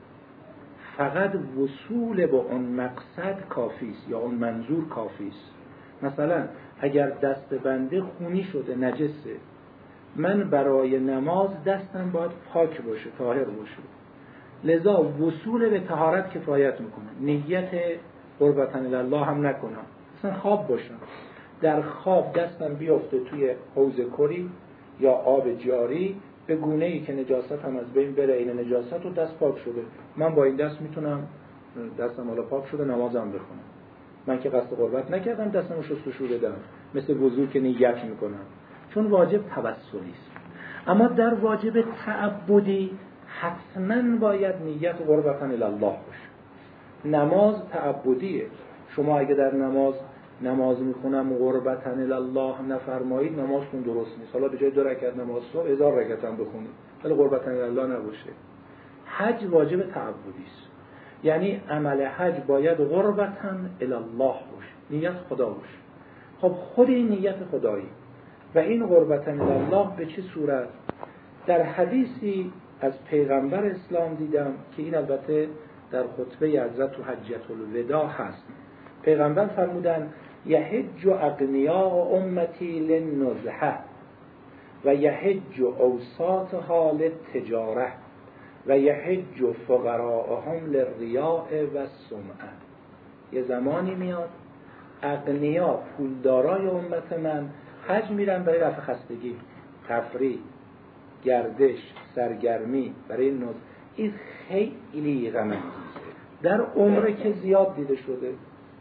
S1: فقط وصول به اون مقصد کافی است یا اون منظور کافی است. مثلا اگر دست بنده خونی شده، نجسه، من برای نماز دستم باید پاک باشه، طاهر باشه، لذا وصول به طهارت کفایت میکنه. نیت قربتن الله هم نکنم، مثلا خواب باشم، در خواب دستم بیفته توی حوض کری یا آب جاری به گونه‌ای که نجاست هم از بین بره، این نجاست و دست پاک شده، من با این دست میتونم دستم حالا پاک شده نمازم بخونم. من که قصد قربت نکردم، دستمو شستشو بدم، مثل وضو که نیت میکنم، چون واجب توسلی است. اما در واجب تعبدی حتما باید نیت قربتن الله باشه. نماز تعبدیه. شما اگه در نماز نماز میخونم قربتن الله نفرمایید، نمازتون درست نیست. حالا به جای دو رکعت نماز صبح هزار رکعت هم بخونید ولی قربتن الله نباشه. حج واجب تعبدی است، یعنی عمل حج باید قربتن الله باشه، نیت خدا باشه. خب خود این نیت خدایی و این قربتن الله به چه صورت؟ در حدیثی از پیغمبر اسلام دیدم که این البته در خطبه حضرت و حجت الوداع هست. پیغمبر فرمودن یحج اغنیاء امتی للنزهه و یحج اوساطها للتجاره و یحج فقراءهم للریاء و السمعه. یه زمانی میاد اغنیا، پولدارای امت من حج میرن برای رفع خستگی، تفریح، گردش، سرگرمی، برای نز. این خیلی غم انگیزه. در عمره که زیاد دیده شده،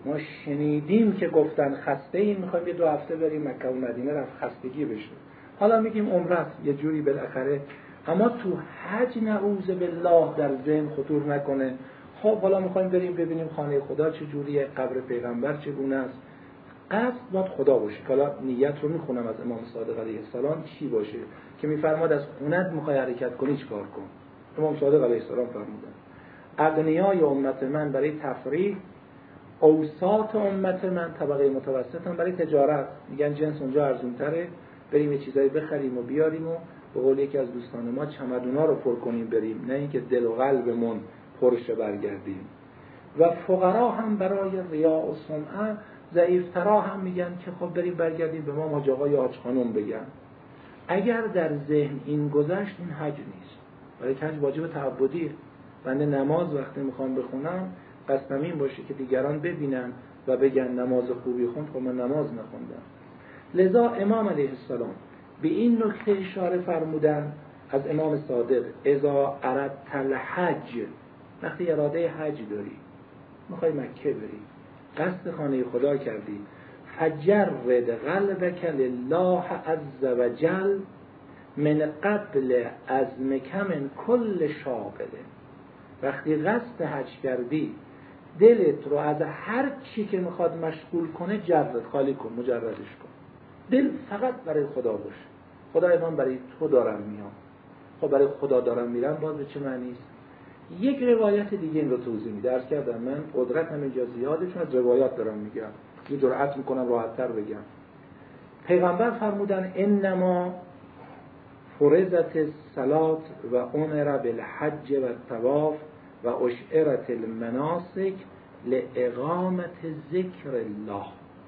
S1: ما شنیدیم که گفتن خسته ایم، میخوایم یه دو هفته بریم مکه و مدینه رفت خستگی بشه. حالا میگیم عمره یه جوری بالاخره، اما تو حج نعوذ بالله در ذهن خطور نکنه خب حالا میخوایم بریم ببینیم خانه خدا چه جوریه، قبر پیغمبر چگونه است. قصد باید خدا باشه. حالا نیت رو میخونم از امام صادق علیه السلام چی باشه که میفرماد از خونت میخوای حرکت کنی چیکار کن. امام صادق علیه السلام فرمودن اغنیای امت من برای تفریح، اوساط امت من طبقه متوسط هم برای تجارت. میگن جنس اونجا ارزونتره، بریم یه چیزایی بخریم و بیاریم و به قول یکی از دوستان ما چمدونا رو پر کنیم بریم، نه اینکه دل و قلبمون پرشه برگردیم. و فقرا هم برای ریا و سمعه، ضعیفترا هم میگن که خب بریم برگردیم به ما حاج آقا یا حاج خانم بگن. اگر در ذهن این گذشت این حج نیست. برای حج واجب تعبدیه. بنده نماز وقتی میخوام بخونم قصدم این باشه که دیگران ببینن و بگن نماز خوبی خوند، خب من نماز نخوندم. لذا امام علیه السلام به این نکته اشاره فرمودن از امام صادق اذا اردت الحج، وقتی اراده حج داری میخوای مکه بری، قصد خانه خدا کردی، فجرد قلبک لله عز وجل من قبل عزمک من کل شاغله. وقتی قصد حج کردی دلت رو از هر چی که میخواد مشغول کنه جرد خالی کن، مجردش کن. دل فقط برای خدا باشه. خدای من برای تو دارم میام. خب برای خدا دارم میرم باز به چه معنی است؟ یک روایت دیگه این رو توضیح میده. عرض کردم من قدرت هم اینجا زیاده چون از روایات دارم میگم، یه جرأت میکنم راحت‌تر بگم. پیغمبر فرمودن انما فرضت الصلاة و امر بالحج و الطواف و اشعرت المناسک لاقامت ذکر الله.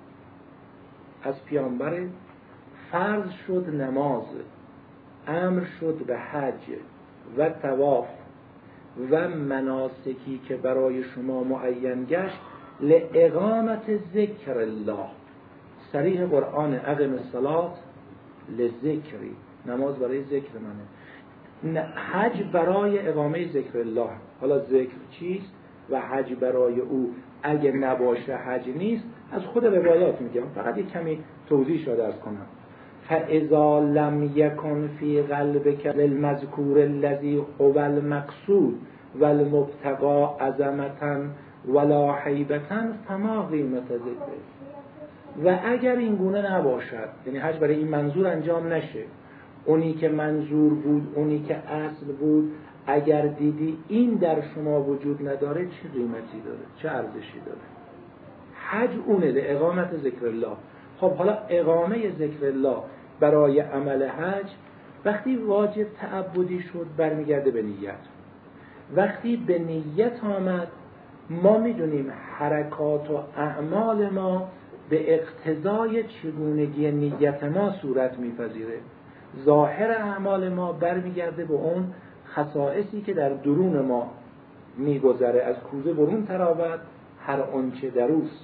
S1: از پیامبر فرض شد نماز، امر شد به حج و طواف و مناسکی که برای شما معین گشت لاقامت ذکر الله. صریح قرآن اقم الصلاة لذکری، نماز برای ذکر منه. حج برای اقامه ذکر الله. حالا ذکر چیست و حج برای او اگه نباشه حج نیست، از خود روایات میگم، فقط یک کمی توضیح شده از کنم. فاذا لم یکن فی قلبک للمذکور الذی هو المقصود والمبتغى عظمتا ولا حیبتا فما قیمت ذکر. و اگر این گونه نباشد، یعنی حج برای این منظور انجام نشه، اونی که منظور بود، اونی که اصل بود، اگر دیدی این در شما وجود نداره، چه قیمتی داره، چه ارزشی داره؟ حج اونه، لاقامت ذکر الله. خب حالا اقامه ذکر الله برای عمل حج وقتی واجب تعبدی شد برمیگرده به نیت. وقتی به نیت آمد ما میدونیم حرکات و اعمال ما به اقتضای چگونگی نیت ما صورت میپذیره. ظاهر اعمال ما برمیگرده به اون خصائصی که در درون ما میگذره، از کوزه برون تراود هر آنچه دروست.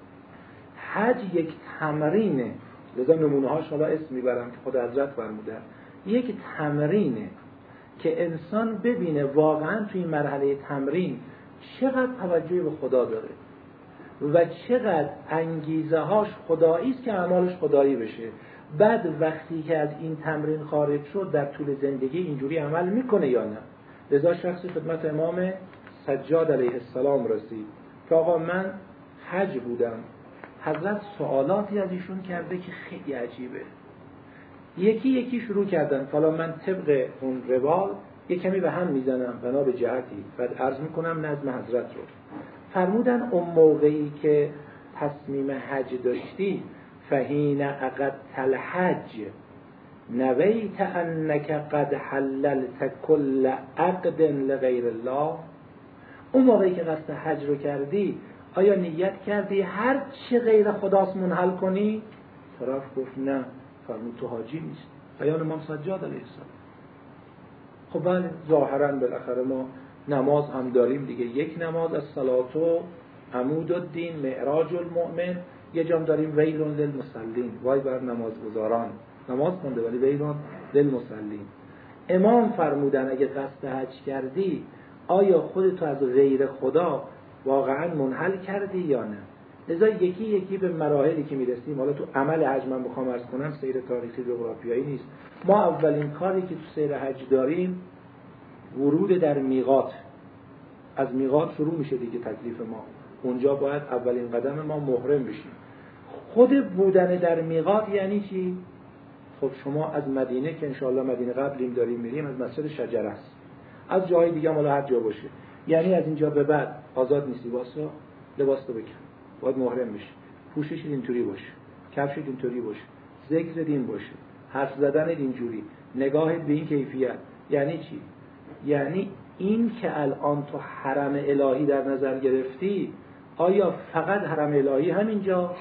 S1: حج یک تمرینه، لذا نمونه هاش حالا اسم میبرم که خود حضرت فرمودن، یک تمرینه که انسان ببینه واقعا توی این مرحله تمرین چقدر توجه به خدا داره و چقدر انگیزه هاش خدایی است که اعمالش خدایی بشه. بعد وقتی که از این تمرین خارج شد در طول زندگی اینجوری عمل میکنه یا نه. لذا شخصی خدمت امام سجاد علیه السلام رسید که آقا من حج بودم، حضرت سوالاتی از ایشون کرده که خیلی عجیبه. یکی یکی شروع کردن، حالا من طبق اون روال یک کمی به هم میزنم بنا به جهتی، بعد عرض میکنم نظم حضرت رو. فرمودن اون موقعی که تصمیم حج داشتی فهین عقدت الحج نویت انک قد حللت کل عقد لغیر الله. اون موقعی که قصد حج رو کردی آیا نیت کردی هر چی غیر خداست منحل کنی؟ طرف گفت نه. فرمود تو حاجی نیست. بیان امام سجاد علیه السلام. خب بله ظاهرا بالاخره ما نماز هم داریم دیگه، یک نماز از صلات و عمود الدین معراج المؤمن، یه جام داریم ویلون للمصلین، وای بر نمازگزاران، نماز خونده ولی ویلون للمصلین. امام فرمودن اگه قصد حج کردی آیا خودتو از غیر خدا واقعا منحل کردی یا نه؟
S2: لذا یکی یکی به مراحلی که میرسیم، حالا تو عمل حج من بخوام عرض کنم، سیر تاریخی جغرافیایی نیست. ما اولین کاری که تو سیر حج داریم ورود در میقات. از میقات شروع میشه دیگه تکلیف ما. اونجا باید اولین قدم ما محرم بشیم. خود بودن در میقات یعنی چی؟ خب شما از مدینه که انشاءالله مدینه قبلیم داریم میریم، از مسجد شجره است، از جای دیگه مالا هر جا باشه، یعنی از اینجا به بعد آزاد نیستی. واسه لباس تو بکن، باید محرم بشی، پوشش اینطوری باشه، کفشت اینطوری باشه، ذکر دین باشه، حرف زدن اینجوری، نگاهت به این کیفیت. یعنی چی؟ یعنی این که الان تو حرم الهی در نظر گرفتی، آیا فقط حرم الهی همینجا،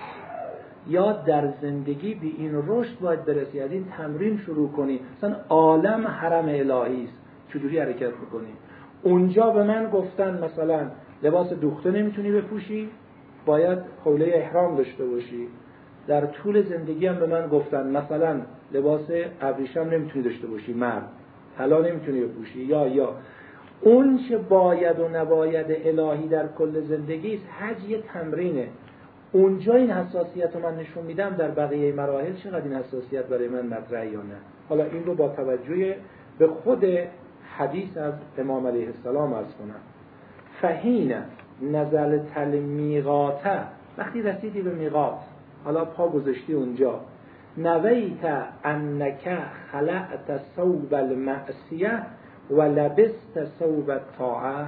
S2: یا در زندگی به این رشد باید برسی، از این تمرین شروع کنی، مثلا عالم حرم الهی است، چجوری حرکت میکنی؟ اونجا به من گفتن مثلا لباس دوخته نمیتونی بپوشی، باید حوله احرام داشته باشی. در طول زندگی هم به من گفتن مثلا لباس ابریشم نمیتونی داشته باشی، مرد طلا نمیتونی بپوشی، یا یا اون چه باید و نباید الهی در کل زندگی است. حج یه تمرینه. اونجا این حساسیت رو من نشون میدم، در بقیه مراحل چقدر این حساسیت برای من مطرح یا نه. حالا این رو با توجه به خود حدیث از امام علیه السلام عرض کنم. فحین نزلت المیقات، وقتی رسیدی به میقات، حالا پا گذاشتی اونجا، نویت انک خلعت ثوب المعصیه و لبست ثوب الطاعه.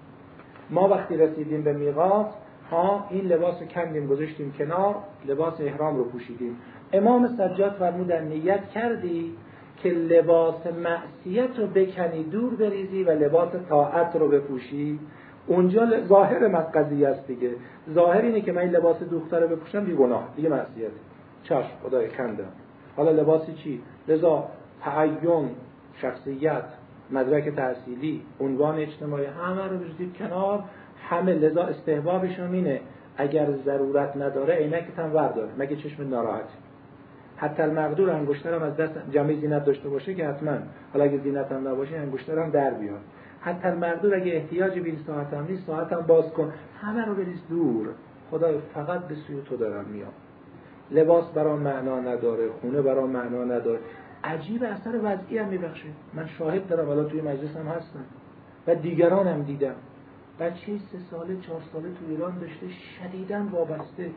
S2: ما وقتی رسیدیم به میقات، ها این لباس رو کندیم گذاشتیم کنار، لباس احرام رو پوشیدیم. امام سجاد فرمودن نیت کردی که لباس معصیت رو بکنی دور بریزی و لباس طاعت رو بپوشی. اونجا ظاهر قضیه است دیگه. ظاهر اینه که من این لباس دوخته رو بپوشم بی گناه، دیگه معصیت. چشم خدای کندم. حالا لباسی چی؟ لذا تعین، شخصیت، مدرک تحصیلی، عنوان اجتماعی، همه رو بریزید کنار. همه لذا استحبابش هم اینه اگر ضرورت نداره عینکت هم وردار، مگه چشم ناراحت. حتی المقدور انگشتر هم از دست جمعی زینت داشته باشه که حتما، حالا اگه زینت هم نباشه انگشتر هم در بیاد. حتی المقدور اگه احتیاج به این ساعت هم نیست، ساعت هم باز کن، همه رو بریز دور. خدای فقط به سوی تو دارم میام. لباس برام معنا نداره، خونه برام معنا نداره. عجیب اثر وضعی هم میبخشه. من شاهد دارم، حالا توی مجلس هم هستم و دیگران هم دیدم. بچه سه ساله چهار ساله تو ایران داشته شدیداً وابسته،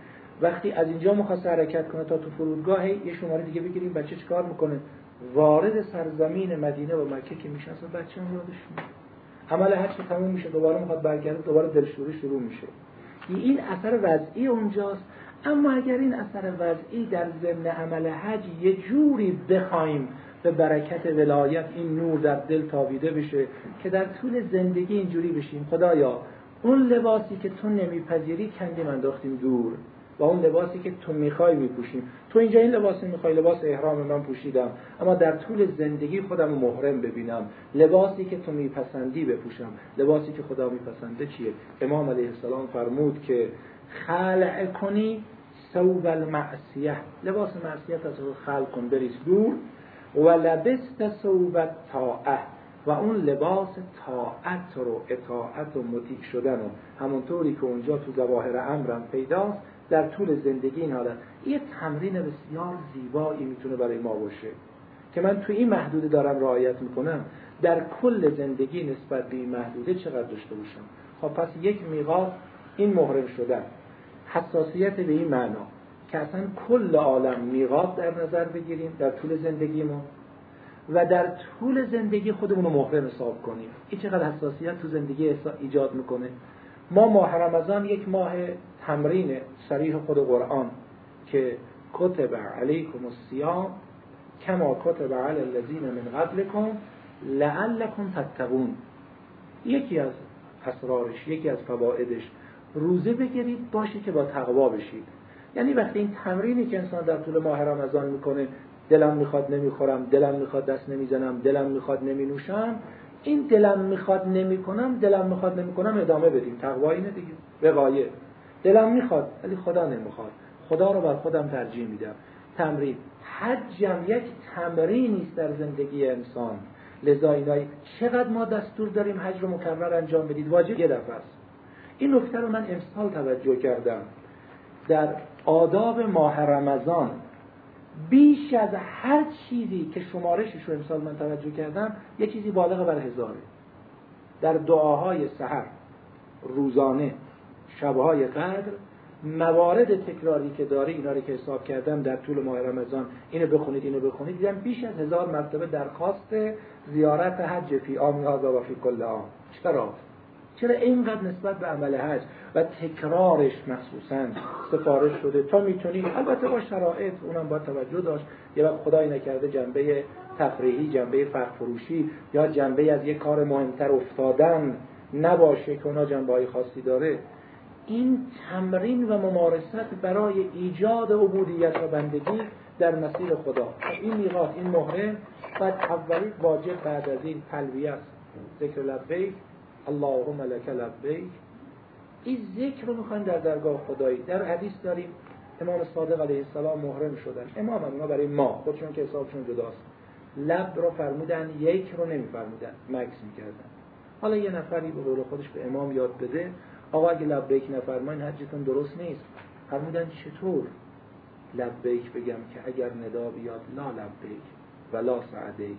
S2: وقتی از اینجا میخواست حرکت کنه تا تو فرودگاه یه شماره دیگه بگیریم، بچه چیکار میکنه؟ وارد سرزمین مدینه و مکه که میشه اصلا بچه هم یادش میاد. عمل حج که تموم میشه دوباره میخواد برگرده، دوباره دلشوری شروع میشه. این اثر وضعی اونجاست. اما اگر این اثر وضعی در ضمن عمل حج یه جوری بخوایم به برکت ولایت این نور در دل تابیده بشه که در طول زندگی اینجوری بشیم، خدایا اون لباسی که تو نمیپذیری کندیم انداختیم دور و اون لباسی که تو میخوای میپوشیم. تو اینجا این لباس میخوای، لباس احرام من پوشیدم، اما در طول زندگی خودم محرم ببینم. لباسی که تو میپسندی بپوشم. لباسی که خدا میپسنده چیه؟ امام علیه السلام فرمود که خلع کنی ثوب المعصیه، لباس معصیت از رو خلع کن بریز دور، و لبست ثوب الطاعه، و اون لباس طاعت رو، اطاعت و مطیع شدن رو، همونطوری که اونجا تو ظواهر امرم پیداست در طول زندگی این حالت. یه تمرین بسیار زیبایی میتونه برای ما باشه که من تو این محدوده دارم رعایت میکنم، در کل زندگی نسبت به این محدوده چقدر داشته باشم. خب پس یک میقات این محرم شدن، حساسیت به این معنا که اصلا کل عالم میقات در نظر بگیریم در طول زندگیمون و در طول زندگی خودمون رو محرم حساب کنیم. این چقدر حساسیت تو زندگی ایجاد میکنه. ما ماه رمضان یک ماه تمرین صریح خود قرآن که کتب علیکم الصیام کما کتب علی الذین من قبلکم لعلکم تتقون. یکی از اسرارش، یکی از فوایدش روزه بگیرید باشه که با تقوا بشید. یعنی وقتی این تمرینی که انسان در طول ماه رمضان میکنه، دلم میخواد نمیخورم، دلم میخواد دست نمیزنم، دلم میخواد نمینوشم، این دلم میخواد نمیکنم، دلم میخواد نمیکنم ادامه بدیم. تقوا اینه دیگه، وقایه. دلم میخواد ولی خدا نمیخواد، خدا رو بر خودم ترجیح میدم. تمرین حجم یک تمرینی است در زندگی انسان. لذا اینای چقدر ما دستور داریم حج رو مکرر انجام بدید، واجب یه دفعه است. این نکته رو من امسال توجه کردم. در آداب ماه رمضان بیش از هر چیزی که شمارشش رو امسال من توجه کردم یه چیزی بالغ بر هزاره. در دعاهای سحر، روزانه، شبهای قدر، موارد تکراری که داره، اینا رو که حساب کردم در طول ماه رمضان اینو بخونید اینو بخونید، دیدم بیش از هزار مرتبه درخواست زیارت حج فی عام هذا و فی کل عام. چرا؟ چرا اینقدر نسبت به عمل حج و تکرارش مخصوصا سفارش شده تا میتونی، البته با شرایط اونم باید توجه داشت، یه وقت خدای نکرده جنبه تفریحی، جنبه فرق فروشی یا جنبه از یک کار مهمتر افتادن نباشه که اونا جنبه‌های خاصی داره. این تمرین و ممارست برای ایجاد عبودیت و بندگی در مسیر خدا، این میقات، این مهره، بعد اولی واجب بعد از این تلبیه است، ذکر لبیک اللهم لک لبیک. این ذکر رو میخوایم در درگاه خدایی. در حدیث داریم امام صادق علیه السلام محرم شدن، امام هم برای ما خودشون که حسابشون جداست، لب رو فرمودن، یک رو نمیفرمودن، مکس میکردن. حالا یه نفری به قول خودش به امام یاد بده آقا اگه لبیک نفرمایین حجتون درست نیست. فرمودن چطور لبیک بگم که اگر ندا بیاد لا لبیک ولا سعدیک؟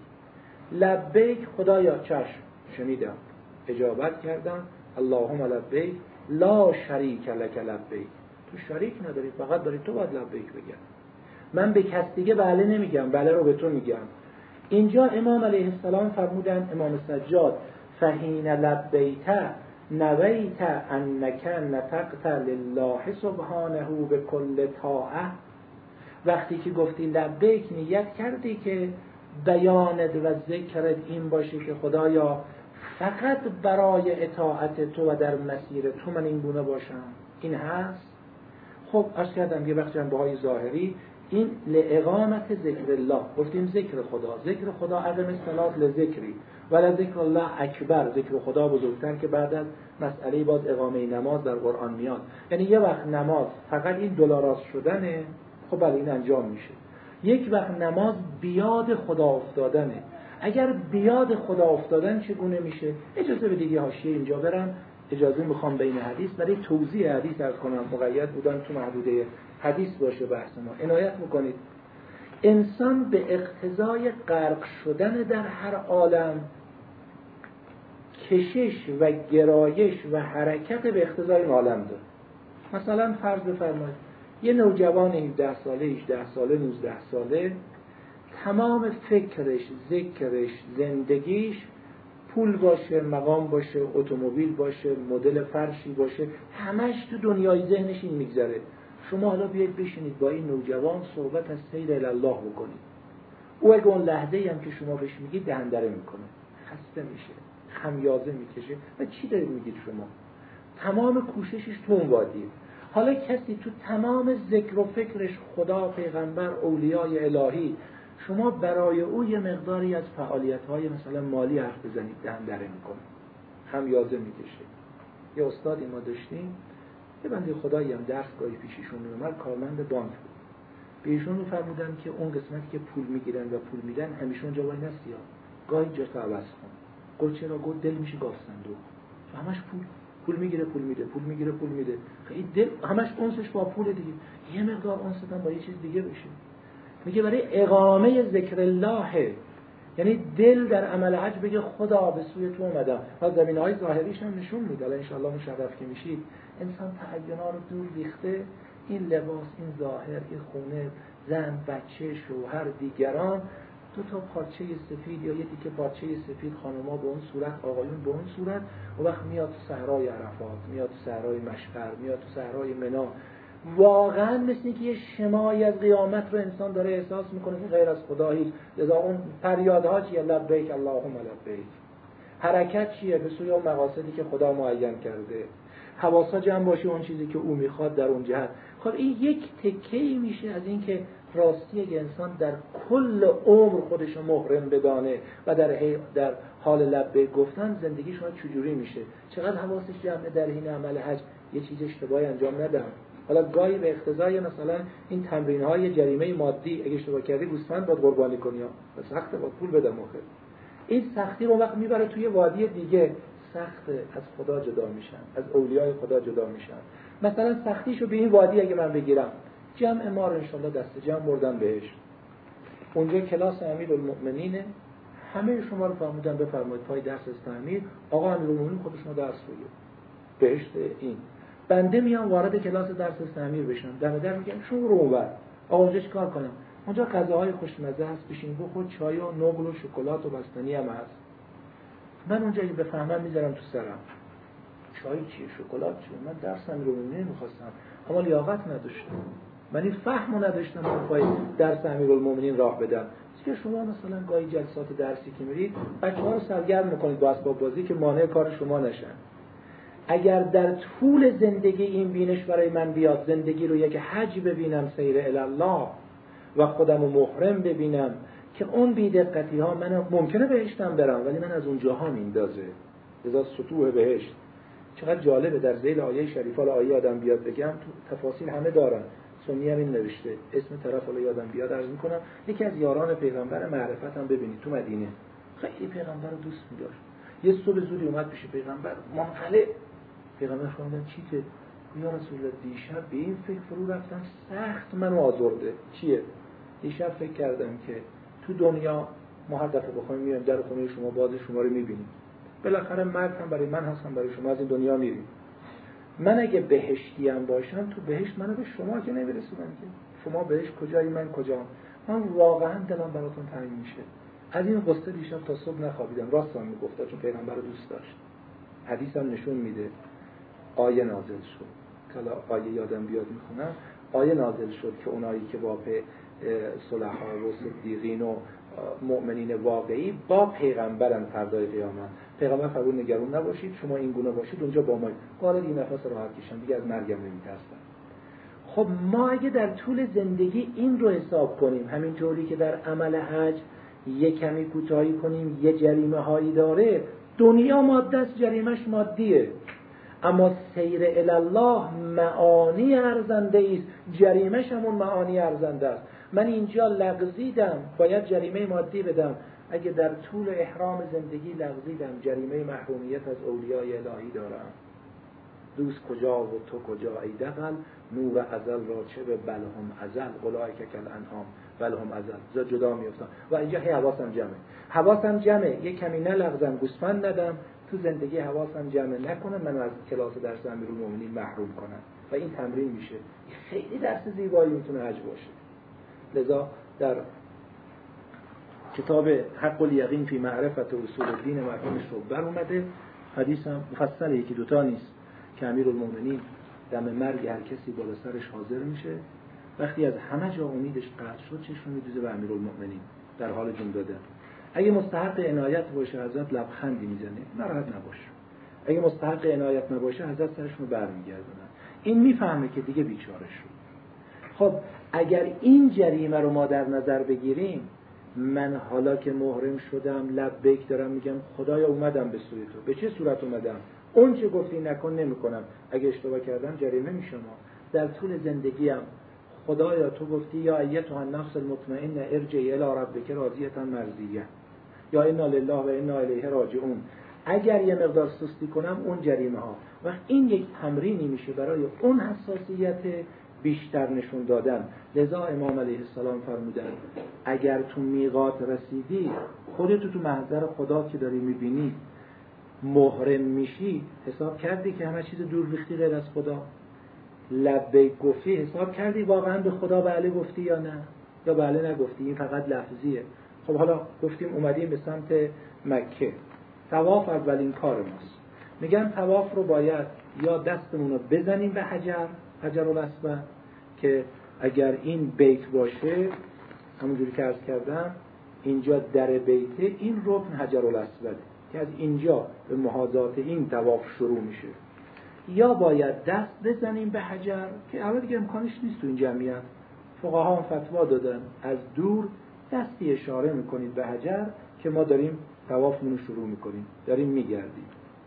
S2: لبیک خدایا چشم شنیدم اجابت کردم، اللهم لبیک لا شریک لک لبیک، تو شریک نداری، فقط داری تو باید لبیک بگم، من به کس دیگه بله نمیگم، بله رو به تو میگم. اینجا امام علیه السلام فرمودن، امام سجاد، فحین لبیت نویت انک نطقت لله سبحانه به کل طاعه، وقتی که گفتی لبیک نیت کردی که بیانت و ذکرت این باشه که خدایا فقط برای اطاعت تو و در مسیر تو من این گونه باشم. این هست. خب عرض کردم یه وقت جنبه های ظاهری این لاقامت ذکر الله، گفتیم ذکر خدا، ذکر خدا عدم صلات لذکری ولی ذکر الله اکبر، ذکر خدا بزرگتر که بعد از مسئله باز اقامه نماز در قرآن میاد. یعنی یه وقت نماز فقط این دلاراست شدنه، خب بله این انجام میشه. یک وقت نماز بیاد خدا افتادنه. اگر بیاد خدا افتادن چگونه میشه؟ اجازه بدید یه حاشیه اینجا برم، اجازه میخوام بین حدیث برای توضیح حدیث عرض کنم، مقید بودن تو محدوده حدیث باشه بحث ما، عنایت میکنید. انسان به اقتضای غرق شدن در هر عالم کشش و گرایش و حرکت به اقتضای این عالم داره. مثلا فرض بفرمایید یه نوجوان هفده ساله، هجده ساله، نوزده ساله، تمام فکرش، ذکرش، زندگیش پول باشه، مقام باشه، اتومبیل باشه، مدل فرشی باشه، همش تو دنیای ذهنش این میگذره. شما حالا بیاید بشینید با این نوجوان صحبت از سیر الله بکنید، او اگه اون لحظه‌ای هم که شما بهش میگید دهن‌دره میکنه، خسته میشه، خمیازه میکشه و چی دارید میگید شما؟ تمام کوششش تو اون وادیه. حالا کسی تو تمام ذکر و فکرش خدا، پیغمبر، اولیای الهی، شما برای او یه مقداری از فعالیت‌های مثلا مالی حرف بزنید دهن‌دره میکنه، خمیازه میکشه. یه استادی ما داشتیم، یه بنده خدایی هم درس گاهی پیششون میومد، کارمند بانک بود. به ایشون می‌فرمودن که اون قسمتی که پول میگیرن و پول میدن همیشه اونجا وای نستی ها، گاهی جاش عوض کن. گفت چرا؟ گفت دل میشه گاف صندوق، همش پول پول میگیره پول میده، پول میگیره پول میده، خیلی دل همش اونسش با پول دیگه، یه مقدار اونستم با یه چیز دیگه بشه. میگه برای اقامه ذکر الله، یعنی دل در عمل حج بگه خدا به سوی تو اومدم. و زمینه‌های ظاهریش هم نشون میده، ان شاء الله مشرف که میشید، انسان تعینا رو دور ریخته، این لباس، این ظاهر، این خونه، زن، بچه، شوهر، دیگران، دو تا پارچه سفید یا یه تیکه پارچه سفید، خانم‌ها به اون صورت، آقایون به اون صورت، و وقت میاد تو صحرای عرفات، میاد تو صحرای مشعر، میاد تو صحرای منا، واقعا مثل اینکه یه شمایی از قیامت رو انسان داره احساس میکنه که غیر از خدا هیچ. لذا اون فریادها چیه؟ لبیک اللهم لبیک. حرکت چیه؟ به سوی اون مقاصدی که خدا معین کرده. حواسا جمع باشه اون چیزی که او میخواد در اون جهت. خب این یک تکه‌ای میشه از این که راستی اگه انسان در کل عمر خودش رو محرم بدانه و در در حال لبیک گفتن زندگیش اون چجوری میشه، چقدر حواسش جمعه در حین عمل حج یه چیز اشتباهی انجام ندن. حالا گاهی به اقتضای مثلا این تمرین‌های جریمه مادی اگه اشتباه کردی گوسفند باید قربانی کنی، ها سخته، باید پول بده موقع. این سختی رو وقت میبره توی وادی دیگه، سخت از خدا جدا میشن، از اولیای خدا جدا میشن. مثلا سختیشو به این وادی اگه من بگیرم، جمع ما رو انشالله دست جمع بردن بهش، اونجا کلاس امیرالمؤمنینه، همه شما رو فرمودن بفرمایید پای درس استعمیر، آقا امیرالمؤمنین خود شما درس بگیر بهشت این. بنده میام وارد کلاس درس استعمیر بشم، دم در میگم شما رو اونور، آقا اونجا چیکار کنم؟ اونجا غذاهای خوشمزه هست، بشین بخور، چای و نقل و شکلات و بستنی هم هست. من اونجا اگه بفهمم میذارم تو سرم. چای چیه؟ شکلات چیه؟ من درس امیرالمؤمنین می‌خواستم، اما لیاقت نداشتم. من این فهمو نداشتم که پای درس امیرالمؤمنین راه بدم. که شما مثلا گاهی جلسات درسی که میرید، بچه‌ها رو سرگرم می‌کنید با اسباب بازی که مانع کار شما نشن. اگر در طول زندگی این بینش برای من بیاد، زندگی رو یک حج ببینم، سیر الله و خودم رو محرم ببینم که اون بی‌دقتی ها من ممکنه بهشتم برم ولی من از اونجاها میندازه. لذا سطوح بهشت چقدر جالبه. در ذیل آیه شریفه ال آیه آدم بیاد بگم، تو تفاصیل همه دارن، سنی هم این نوشته، اسم طرف رو یادم بیاد عرض میکنم. یکی از یاران پیغمبر معرفت هم ببینید تو مدینه خیلی پیغمبر رو دوست می‌داشت. یه صبح زودی اومد پیش پیغمبر منقلع. پیغمبر فرمودن چی ته؟ یا رسول الله دیشب به این فکر فرو رفتم سخت منو آزرده. چیه؟ دیشب فکر کردم که تو دنیا ما هر دفعه بخوایم میایم در خونه شما باز شما رو میبینیم، بالاخره مرگ هم برای من هستم، برای شما از این دنیا میریم. من اگه بهشتی هم باشم تو بهشت منو به شما که نمیرسونم که. شما بهشت کجایی من کجام؟ من واقعا دلم براتون تنگ میشه. از این قصه دیشب تا صبح نخوابیدم. راستم میگفت چون پیغمبر رو دوست داشت. حدیثم نشون میده آیه نازل شد. کلا آیه یادم بیاد میخونم. آیه نازل شد که اونایی که با صلحا و صدیقین و مؤمنین واقعی با پیغمبرن فردای قیامت. پیغمبر فرمود نگران نباشید، شما این گونه باشید اونجا با ما. قال این نفس راحت کشم دیگه، از مرگم نمیترسم. خب ما اگه در طول زندگی این رو حساب کنیم، همینطوری که در عمل حج یه کمی کوتاهی کنیم، یه جریمه هایی داره، دنیا ماده است، جریمش مادیه، اما سیر الله معانی ارزنده است، جریمش همون معانی ارزنده است. من اینجا لغزیدم باید جریمه مادی بدم، اگه در طول احرام زندگی لغزیدم جریمه محرومیت از اولیای الهی دارم. دوست کجا و تو کجا ای دغل، نور ازل را چه به بلهم ازل، اولئک کالانعام بلهم ازل. ز جدا میافتم و اینجا هی حواسم جمعه، حواسم جمعه، یک کمی نلغزم، گوسفند ندم، تو زندگی حواسم جمع نکنم، منو از کلاس درس امیرالمؤمنین محروم کنم. و این تمرین میشه. خیلی درس زیبایی میتونه حج باشه. لذا در کتاب حق الیقین فی معرفت اصول الدین مرحومش رو بر اومده، حدیث هم مفصل، یکی دوتا نیست، که امیرالمؤمنین دم مرگ هر کسی بالا سرش حاضر میشه، وقتی از همه جا امیدش قطع شد چشم میدوزه به امیرالمؤمنین در حال جون دادن. اگه مستحق عنایت باشه حضرت لبخندی میزنه، ناراحت نباشه. اگه مستحق عنایت نباشه حضرت سرشون رو برمیگردونن. این میفهمه که دیگه بیچاره شد. خب اگر این جریمه رو ما در نظر بگیریم، من حالا که محرم شدم لبیک دارم میگم خدایا اومدم به سوی تو، به چه صورت اومدم؟ اون چه گفتی نکن نمیکنم، اگه اشتباه کردم جریمه میشم. در طول زندگیم خدایا تو گفتی یا ایتها النفس المطمئنه ارجعی الی ربک راضیه مرضیه، یا انا لله و انا الیه راجعون. اگر یه مقدار سستی کنم اون جریمه ها، وقت این یک تمرینی میشه برای اون حساسیت بیشتر نشون دادن. لذا امام علیه السلام فرمودن اگر تو میقات رسیدی، خودتو تو محضر خدا که داری میبینی محرم میشی، حساب کردی که همه چیز دور ریختی غیر از خدا؟ لبیک گفتی، حساب کردی واقعا به خدا بله گفتی یا نه؟ یا بله نگفتی، این فقط لفظیه. خب حالا گفتیم اومدیم به سمت مکه، طواف اولین کار ماست. میگن طواف رو باید یا دستمون رو بزنیم به حجر، حجر الاسود، که اگر این بیت باشه همونجوری که عرض کردم اینجا در بیته، این رکن حجر الاسود که از اینجا به محاذات این طواف شروع میشه، یا باید دست بزنیم به حجر که اول دیگه امکانش نیست تو این جمعیت. فقها هم فتوا دادن از دور دستی اشاره میکنید به حجر که ما داریم طوافمون رو شروع میکنیم، داریم میگردیم.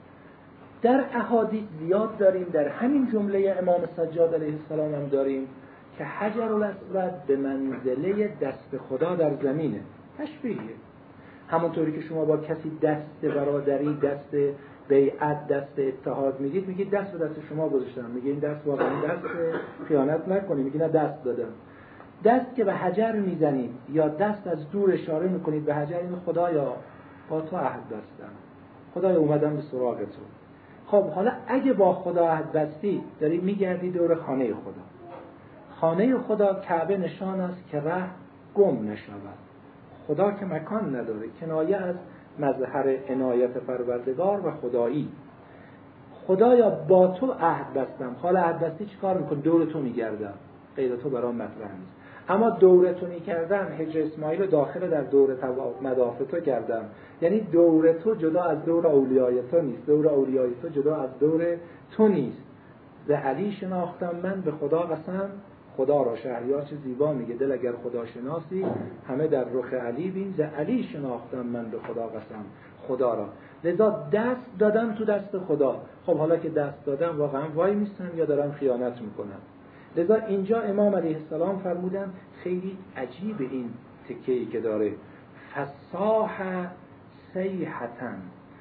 S2: در احادیث زیاد داریم، در همین جمله امام سجاد علیه السلام هم داریم که حجر الاسود به منزله دست خدا در زمینه. تشبیهیه. همونطوری که شما با کسی دست برادری، دست بیعت دست اتحاد میگید، میگید دست به دست شما گذاشتم، میگه این دست واقعا دست خیانت نکنید، میگه نه دست دادم. دست که به حجر میزنید یا دست از دور اشاره میکنید به حجر، این خدایا با تو عهد بستم، خدایا اومدم به سراغ تو. خب حالا اگه با خدا عهد بستی، داری میگردی دور خانه خدا. خانه خدا کعبه نشان است که ره گم نشود. خدا که مکان نداره، کنایه از مظهر عنایت پروردگار و خدایی. خدایا با تو عهد بستم. حالا عهد بستی چی کار میکنی؟ دور تو میگردم، غیر تو برام مطرح نیست. اما دور تو میکردم، هجر اسماعیل رو داخل در دور مداف تو کردم، یعنی دور تو جدا از دور اولیای تو نیست، دور اولیای تو جدا از دور تو نیست. ز علی شناختم من به خدا قسم، خدا را شهریار چه زیبا میگه، دل اگر خدا شناسی همه در رخ علی بین. ز علی شناختم من به خدا قسم، خدا را. لذا دست دادم تو دست خدا. خب حالا که دست دادم واقعا وای میستم یا دارم خیانت میکنم؟ لذا اینجا امام علیه السلام فرمودن، خیلی عجیب این تکه‌ای که داره، فصاح سیحتن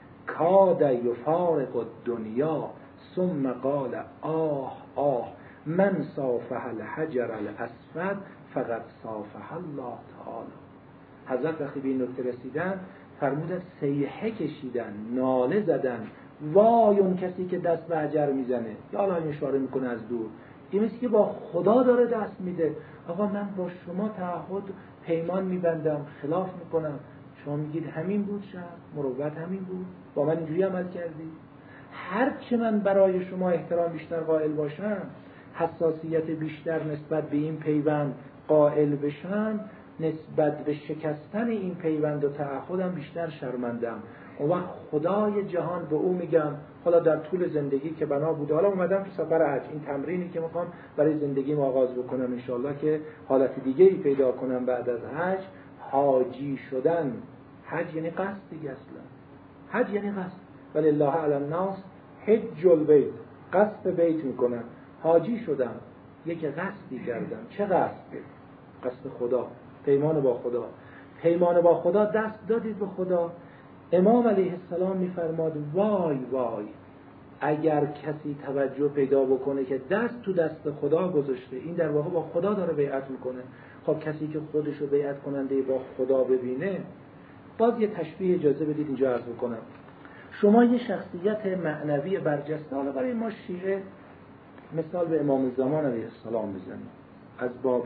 S2: کاد یفارق الدنیا ثم قال آه آه من صافح الحجر الاسود فقط صافح الله تعالی. حضرت وقتی به این نکته رسیدن فرمودن سیحه کشیدن، ناله زدن، وای اون کسی که دست به حجر میزنه، یا الله اشاره میکنه از دور، این مثل که با خدا داره دست میده. آقا من با شما تعهد پیمان میبندم، خلاف میکنم، شما میگید همین بود، شد مروت همین بود، با من اینجوری عمل کردی. هرچه من برای شما احترام بیشتر قائل باشم، حساسیت بیشتر نسبت به این پیوند قائل بشم، نسبت به شکستن این پیوند و تعهدم بیشتر شرمندم. اون وقت خدای جهان به او میگم، حالا در طول زندگی که بنا بوده، حالا اومدم تو سفر حج، این تمرینی که میخوام برای زندگیم آغاز بکنم انشالله که حالت دیگه ای پیدا کنم بعد از حج، حاجی شدن. حج یعنی قصد دیگه، اصلا حج یعنی قصد. ولله علی الناس حج البیت، قصد بیت میکنم. حاجی شدم، یک قصدی کردم. چه قصد؟ قصد خدا، پیمان با خدا. پیمان با خدا، دست دادید به خدا. امام علیه السلام میفرماد وای وای اگر کسی توجه پیدا بکنه که دست تو دست خدا گذاشته، این در واقع با خدا داره بیعت میکنه. خب کسی که خودشو بیعت کننده با خدا ببینه، باز یه تشبیه اجازه بدید اینجا عرض بکنم. شما یه شخصیت معنوی برجسته، حالا برای ما شیعه مثال به امام زمان علیه السلام بزنیم، از باب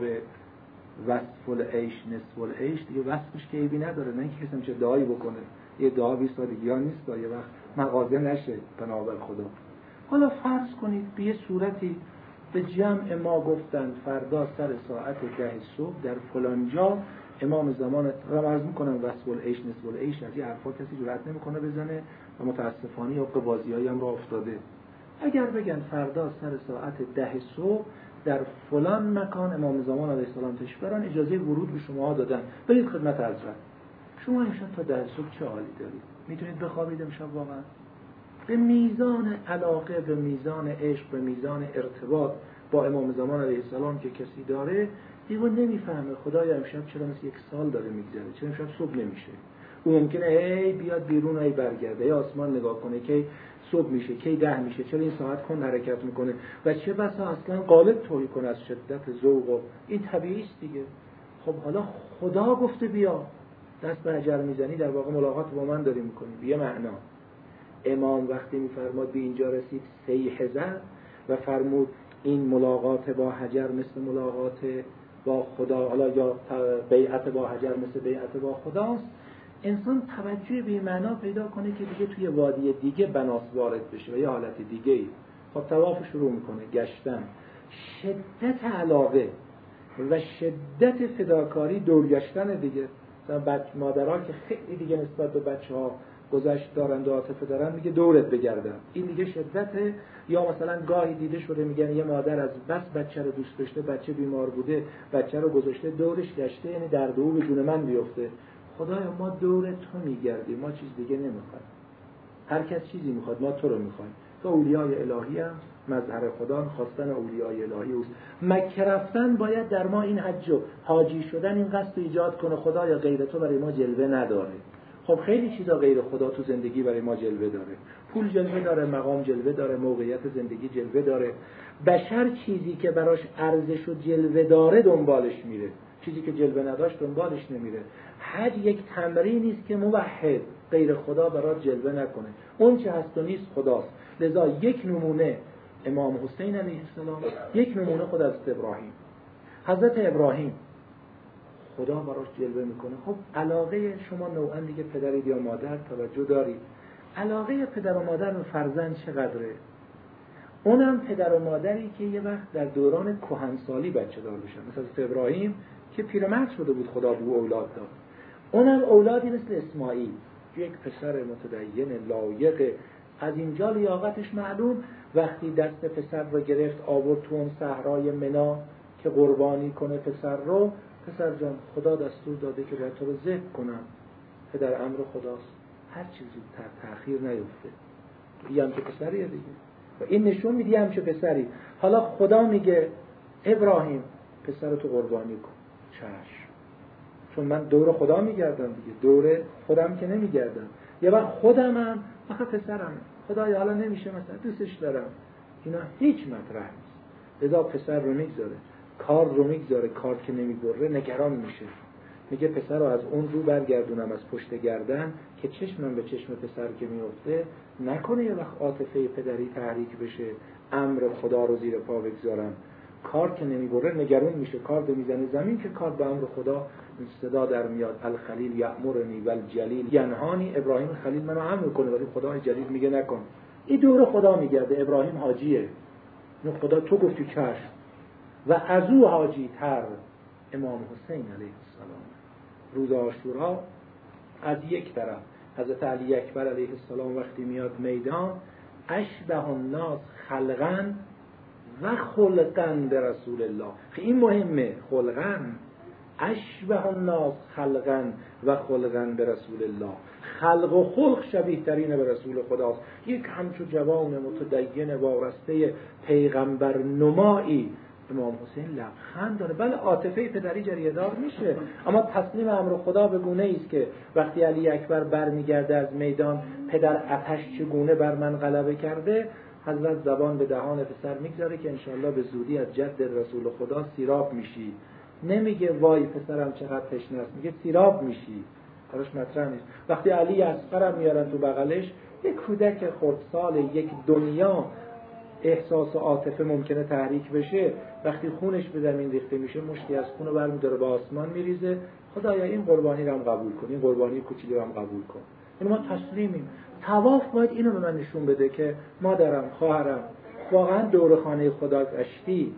S2: وصف العیش نصف العیش، دیگه وصفش که عیبی نداره، نه اینکه کسی چه دعایی بکنه، یه دعا بیست سالگی ها نیست، یه وقت مغازه نشه بنابر خدا. حالا فرض کنید به یه صورتی به جمع ما گفتند فردا سر ساعت ده صبح در فلان جا امام زمان را عرض میکنم وصف العیش نصف العیش، از این حرفا کسی جرئت نمیکنه بزنه و متاسفانه حق بازیایی هم را افتاده. اگر بگن فردا سر ساعت ده صبح در فلان مکان امام زمان علیه السلام تشریف برن، اجازه ورود به شما دادن، برید خدمت حضرت. شما امشب تا ده صبح چه حالی دارید؟ میتونید بخوابید امشب واقعا؟ به میزان علاقه، به میزان عشق، به میزان ارتباط با امام زمان علیه السلام که کسی داره، دیگه نمیفهمه خدایا امشب چرا مثل یک سال داره میگذره، چرا امشب صبح نمیشه. اون ممکنه هی بیاد بیرون، هی برگرده، هی آسمان نگاه کنه که صبح میشه، کی ده میشه، چرا این ساعت کن حرکت میکنه و چه بسا اصلا قالب توهی کنه از شدت ذوق. و این طبیعی است دیگه. خب حالا خدا گفته بیا دست به حجر میزنی، در واقع ملاقات با من داری میکنی یه معنا. امام وقتی میفرماد به اینجا رسید سیح زد و فرمود این ملاقات با حجر مثل ملاقات با خدا، حالا یا بیعت با حجر مثل بیعت با خداست، انسان توجه به معنا پیدا کنه که دیگه توی وادی دیگه بناس وارد بشه و یه حالت دیگه ای. خب طواف شروع میکنه، گشتن، شدت علاقه و شدت فداکاری دور گشتن دیگه. مثلا بچه مادرها که خیلی دیگه نسبت به بچه ها گذشت دارند و عاطفه دارن، میگه دورت بگردم، این دیگه شدته. یا مثلا گاهی دیده شده میگن یه مادر از بس بچه رو دوست داشته، بچه بیمار بوده، بچه رو گذاشته دورش گشته، یعنی درد او به جون من بیفته. خدایا ما دور تو میگردیم، ما چیز دیگه نمیخوایم. هر کس چیزی میخواد، ما تو رو میخوایم. تو اولیای الهی هم مظهر خدا، خواستن اولیای الهی اوست. مکه رفتن باید در ما این حج و حاجی شدن این قصد ایجاد کنه، خدایا غیر تو برای ما جلوه نداره. خب خیلی چیزا غیر خدا تو زندگی برای ما جلوه داره. پول جلوه داره، مقام جلوه داره، موقعیت زندگی جلوه داره. بشر چیزی که براش ارزش و جلوه داره دنبالش میره، چیزی که جلوه نداشت دنبالش نمیره. حج یک تمرینی است که موحد غیر خدا برات جلوه نکنه. اون چه هست و نیست خداست. لذا یک نمونه امام حسین علیه السلام، یک نمونه خود از ابراهیم. حضرت ابراهیم خدا براش جلوه میکنه. خب علاقه شما نوعا دیگه پدرید یا مادر توجه دارید، علاقه پدر و مادر به فرزند چقدره؟ اونم پدر و مادری که یه وقت در دوران کهنسالی بچه دار بشن، مثل ابراهیم که پیرمرد شده بود خدا به اولاد داد. اونم اولادی مثل اسماعیل، یک پسر متدین لایق، از اینجا لیاقتش معلوم. وقتی دست پسر رو گرفت آورد تو اون صحرای منا که قربانی کنه پسر رو، پسر جان خدا دستور داده که باید تو رو ذبح کنم، پدر امر خداست، هر چیز زودتر تأخیر نیفته. این هم که پسریه دیگه، و این نشون میدی هم که پسری. حالا خدا میگه ابراهیم پسر تو قربانی کن. چشم، چون من دور خدا میگردم دیگه، دور خودم که نمیگردم. یه وقت خودم هم آخه پسرم خدای حالا نمیشه مثلا دوستش دارم، اینا هیچ مطرح نیست. لذا پسر رو میگذاره، کار رو میگذاره، کار که نمیبره نگران میشه، میگه پسر رو از اون رو برگردونم از پشت گردن که چشمم به چشم پسر که میفته نکنه یه وقت عاطفه پدری تحریک بشه، امر خدا رو زیر پا بگذارم. کار که نمیبره نگران میشه، کار رو میزنه زمین که کار به امر خدا صدا در میاد. الخلیل یأمرنی والجلیل ینهانی. ابراهیم خلیل منو امر کنه ولی خدای جلیل میگه نکن. این دور خدا میگرده. ابراهیم حاجیه، نه خدا تو گفتی چشم. و از او حاجی تر امام حسین علیه السلام. روز عاشورا از یک طرف حضرت علی اکبر علیه السلام وقتی میاد میدان، اشبه الناس خلقا و خلقا به رسول الله. این مهمه، خلقا اشبه الناس خلقا و خلقا به رسول الله. خلق و خلق شبیه ترین به رسول خداست. یک همچو جوان متدین وارسته پیغمبر نمایی امام حسین لبخند داره. بله عاطفه پدری جریه دار میشه، اما تسلیم امر خدا به گونه است که وقتی علی اکبر برمیگرده از میدان، پدر آتش چگونه بر من غلبه کرده، حضرت زبان به دهان پسر میگذاره که انشاءالله به زودی از جد رسول خدا سیراب میشی. نمیگه وای پسرم چقدر تشنه است، میگه سیراب میشی. کارش مطرح نیست. وقتی علی اصغرم میارن تو بغلش، یک کودک خردسال، یک دنیا احساس و عاطفه ممکنه تحریک بشه، وقتی خونش به زمین ریخته میشه مشتی از خون رو برمی‌داره به آسمان میریزه، خدایا این قربانی رو هم قبول کن، این قربانی کوچیک رو هم قبول کن. این ما تسلیمیم. طواف باید اینو به من نشون بده که مادرم، خواهرم، واقعا دور خانه خدا گشتی،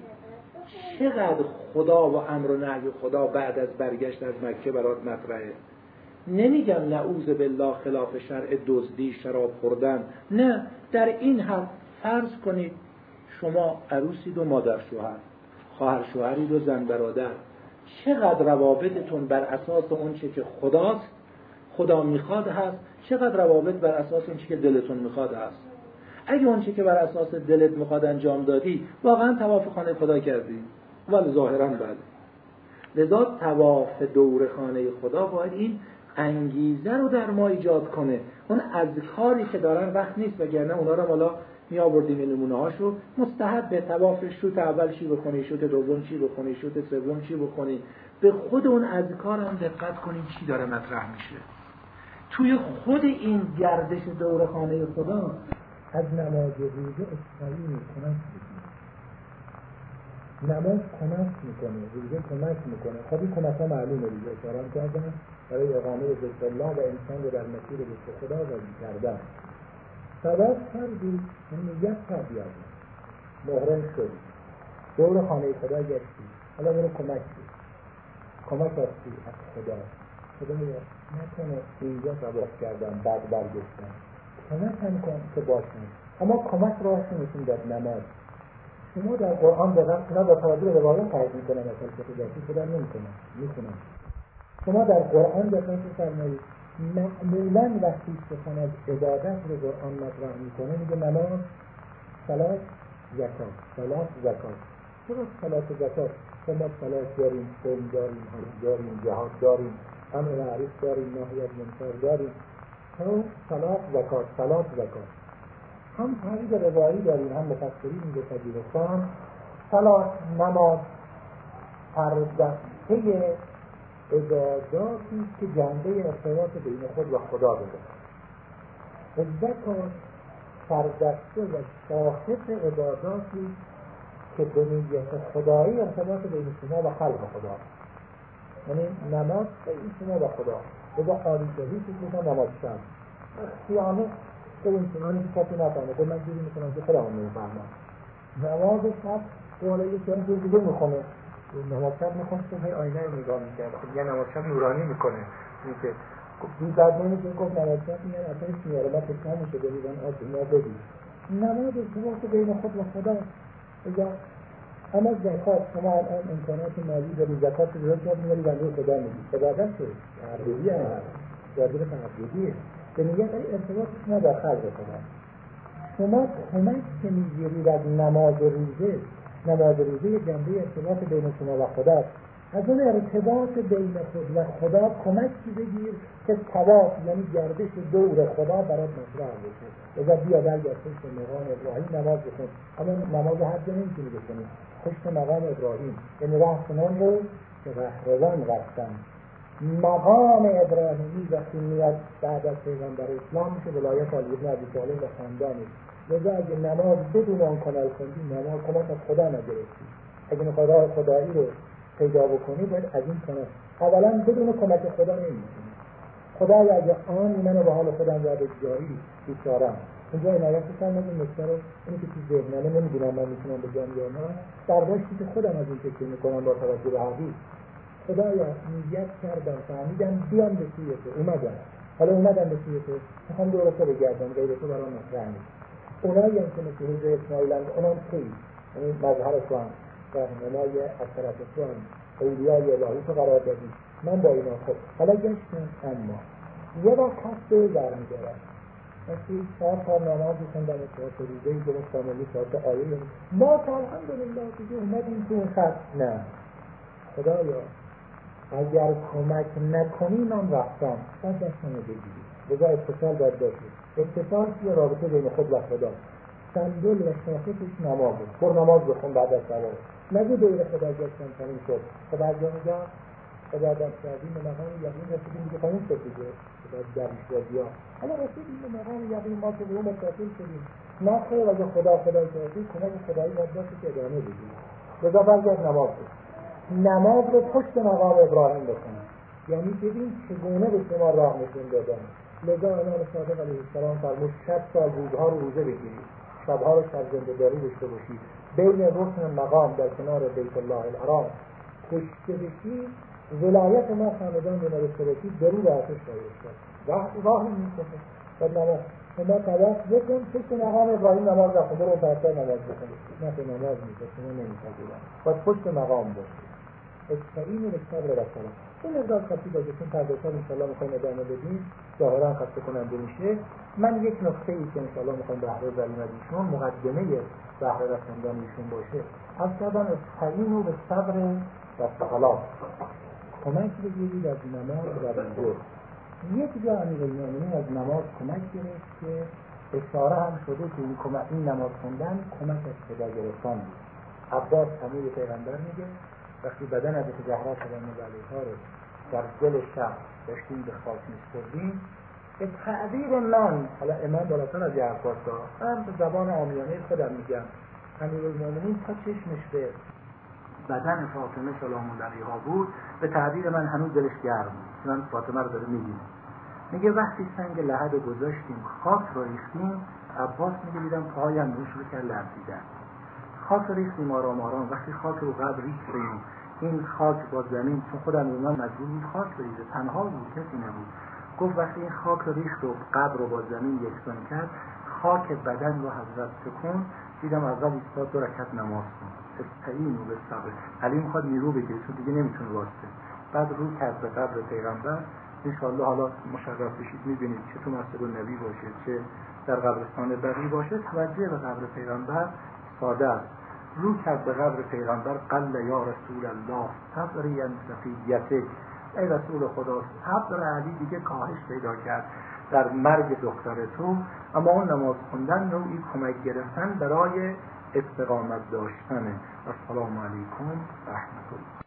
S2: چقدر خدا و امر و نهی خدا بعد از برگشت از مکه برات مطرحه. نمیگم نعوذ بالله خلاف شرع دزدی، شراب خوردن، نه. در این حد فرض کنید شما عروسید و مادر شوهر، خواهر شوهرید و زن برادر، چقدر روابطتون بر اساس اون چه که خداست، خدا میخواد هست، چقدر روابط بر اساس اون چه که دلتون میخواد هست. اگه اون چه که بر اساس دلت میخواد انجام دادی، واقعا طواف خانه خدا کردی؟ ولی ظاهرا بله. لذا طواف دور خانه خدا باید این انگیزه رو در ما ایجاد کنه. اون اذکاری که دارن وقت نیست، وگرنه اونا رو حالا می آوردیم این نمونه هاشو. مستحب به طواف شوت اول چی بکنی، شوت دوم چی بکنی، شوت سوم چی بکنی. به خود اون اذکار هم دقت کنیم چی داره مطرح میشه. توی خود این گردش دور خانه خدا از نماز روزه استفاده میکنن. نماز کمک میکنه، روزه کمک میکنه. خب این کمک ها معلومه دیگه، اشاره کردن برای اقامه ذکر الله و انسان رو در مسیر ذکر خدا راضی کردن. طواف کردی، نیت کردی، محرم شدی، دور خانه خدا گشتی، حالا برو کمک بید، کمک هستی از خدا. خدا نکنه اینجا طواف کردم بعد برگشتم، کمک هم کن که باشم. اما کمک راست نمیتون داد نماز. شما در قرآن دقیق شما با توجه به روایت قید میکنم، مثلا که خداتی خدا نمیکنم میکنم. شما در قرآن دقیق فرمایید معمولا وقتی سخن از عبادت رو قرآن مطرح میکنه میگه نماز، صلات، زکات، صلات، زکات. چرا صلات و زکات؟ شما صلات داریم، صوم داریم، حج داریم، جهاد داریم، امر معروف داریم، نهی از منکر داریم، هم صلات زکات، صلات زکات. هم تعریف روایی داریم، هم مفسرین میگه پذیرفتن صلات نماز پردسته عباداتی که جنبه ارتباط بین خود و خدا بده. زکات پردسته و شاخص عباداتی که به نیت خدایی ارتباط بین شما و خلق خدا، یعنی نماز بین شما و خدا. بگه حالی جدید میکنم نماز شب اختیانه به این چنانی که کسی نفهمه به من جوری میکنم که خدا هم نمیفهمم. نماز شب بالایی که هم جور دیگه میخونه، نماز شب میخونه که هی آینه نگاه میکرد، خب یه نماز شب نورانی میکنه، این که بیزد نمیشه گفت نماز شب میگن اصلا میاره ما تکرار میشه بلیدن آجی ما بدید نماز شما که بین خود و خدا. بگه اما زکات شما الان امکانات مالی داری، زکات رو درست میاری بنده خدا میدی، عبادت شد تعبدی هم هست، واجب تعبدیه به نیت ارتباط شما با خلق خدا. شما کمک که میگیرید از نماز و روزه، نماز و روزه جنبه ارتباط بین شما و خدا، از اون ارتباط بین خود و خدا کمکی بگیر که طواف یعنی گردش دور خدا برات مطرح بشه. اذا بیا برگرد پشت مقام ابراهیم نماز بخون، اما نماز حج نمیتونی بکنی، پشت مقام ابراهیم یعنی رهنمون رو که رهروان رفتن. مقام ابراهیمی وقتی میاد بعد از پیغمبر اسلام میشه ولایت علی بن ابی طالب و خاندانش. لذا اگه نماز بدون اون کانال خوندی نماز کمک از خدا نگرفتی. اگه میخوای راه خدایی رو پیدا بکنی باید از این کانال، اولا بدون کمک خدا نمیتونی. خدای اگه آن منو به حال خودم را بگذاری بیچارم. اینجا عنایت بکنم از این نکته رو، اینی که تو ذهنمه نمیدونم من میتونم بگم یا نه، برداشتی که خودم از این فکر میکنم با توجه به حدیث. خدایا نیت کردم فهمیدم بیام به سوی تو، اومدم حالا اومدم به سوی تو، میخوام دور تو بگردم، غیر تو برام مطرح نیست. اونایی هم که مثل حضرت اسماعیل هم اونام تویی، یعنی مظهر تو هم رهنمای از طرف تو هم اولیای الهی تو قرار دادی، من با اینا خود حالا گشتم. اما یه وقت هست به برمیدارم مثل چهار تا نماز بخوندم، چهار تا روزهی که مستعملی چهار تا آیه ما تا الحمدلله دیگه اومدیم تو اون خط. نه خدایا اگر کمک نکنی من رفتم باید دستم رو بگیری. بگه اتصال باید داشتی. اتصال که رابطه بین خود و خدا، سندل و شاخصش نمازه. بر نماز بخون بعد از سوال نگو دور خدا گشتم تمیم شد. خدا از جا میگم خدا در کردیم به مقام یقین رسیدیم دیگه تمیم شد دیگه. خدا درش بازی ها اما رسیدیم به مقام یقین ما که به اون متصل شدیم. نه خیر اگه خدا خدا کردی کمک خدایی باید باشه که ادامه بدیم. لذا برگرد نماز بخون. نماز رو پشت مقام ابراهیم بکنید، یعنی ببین چگونه به شما راه نشون دادن. لذا امام صادق علیه السلام فرمود شصت سال روزها رو روزه بگیرید، شبها رو شب زنده‌داری داشته باشید، بین رکن مقام در کنار بیت الله الحرام کشته بشید، ولایت ما خاندان به نرسته بشید درود آتش باید شد راه راهی میکنه. بعد نماز شما طواف بکن پشت مقام ابراهیم نماز نخونده رو فرسای نماز بکنید، نه به نماز میشه شما نمیتونید باید پشت مقام باشید. استعین و صبر و صلات. این مقدار خاصی باشه چون پردازها انشاءالله میخوایم ادامه بدیم ظاهرا خسته کننده میشه. من یک نکته ای که انشاءالله میخوایم بهره بریم از ایشون مقدمه بهره رساندن ایشون باشه، از کردن استعین و صبر و صلات، کمک بگیرید از نماز و روزه. یک جا امیرالمومنین از نماز کمک گرفت که اشاره هم شده که این کمک این نماز خوندن کمک از خدا گرفتن بود. عباس عموی پیغمبر میگه وقتی بدن از زهرا سلام الله علیها رو در دل شب داشتیم به خاک میسپردیم، به تعبیر من، حالا امام بالاتر از یه حرفاست ها، من به زبان عامیانه خودم میگم، امیرالمومنین تا چشمش به بدن فاطمه سلام الله علیها بود به تعبیر من هنوز دلش گرم بود. من فاطمه رو داره میبینه، میگه وقتی سنگ لحد رو گذاشتیم خاک رو ریختیم، عباس میگه دیدم پایم روش رو کرد لرزیدن. خاک رو ریختیم آرام آرام، وقتی خاک رو قبر ریختیم این خاک با زمین، چون خودم ایمان مجبور بود خاک بریزه، تنها بود کسی نبود، گفت وقتی این خاک رو ریخت و قبر رو با زمین یکسان کرد، خاک بدن رو حضرت سکون، دیدم اول ایستاد دو رکعت نماز کن، استعین و بالصبر. علی میخواد نیرو بگیره چون دیگه نمیتونه واسطه، بعد رو کرد به قبر پیغمبر. انشاءالله حالا مشرف بشید میبینید چه تو مسجد النبی باشه چه در قبرستان بقیع باشه، توجه به قبر پیغمبر ساده است. رو کرد به قبر پیغمبر، قل یا رسول الله صبری صفیته، ای رسول خدا صبر علی دیگه کاهش پیدا کرد در مرگ دختر تو، اما اون نماز خوندن نوعی کمک گرفتن برای استقامت داشتنه. السلام علیکم و رحمت الله.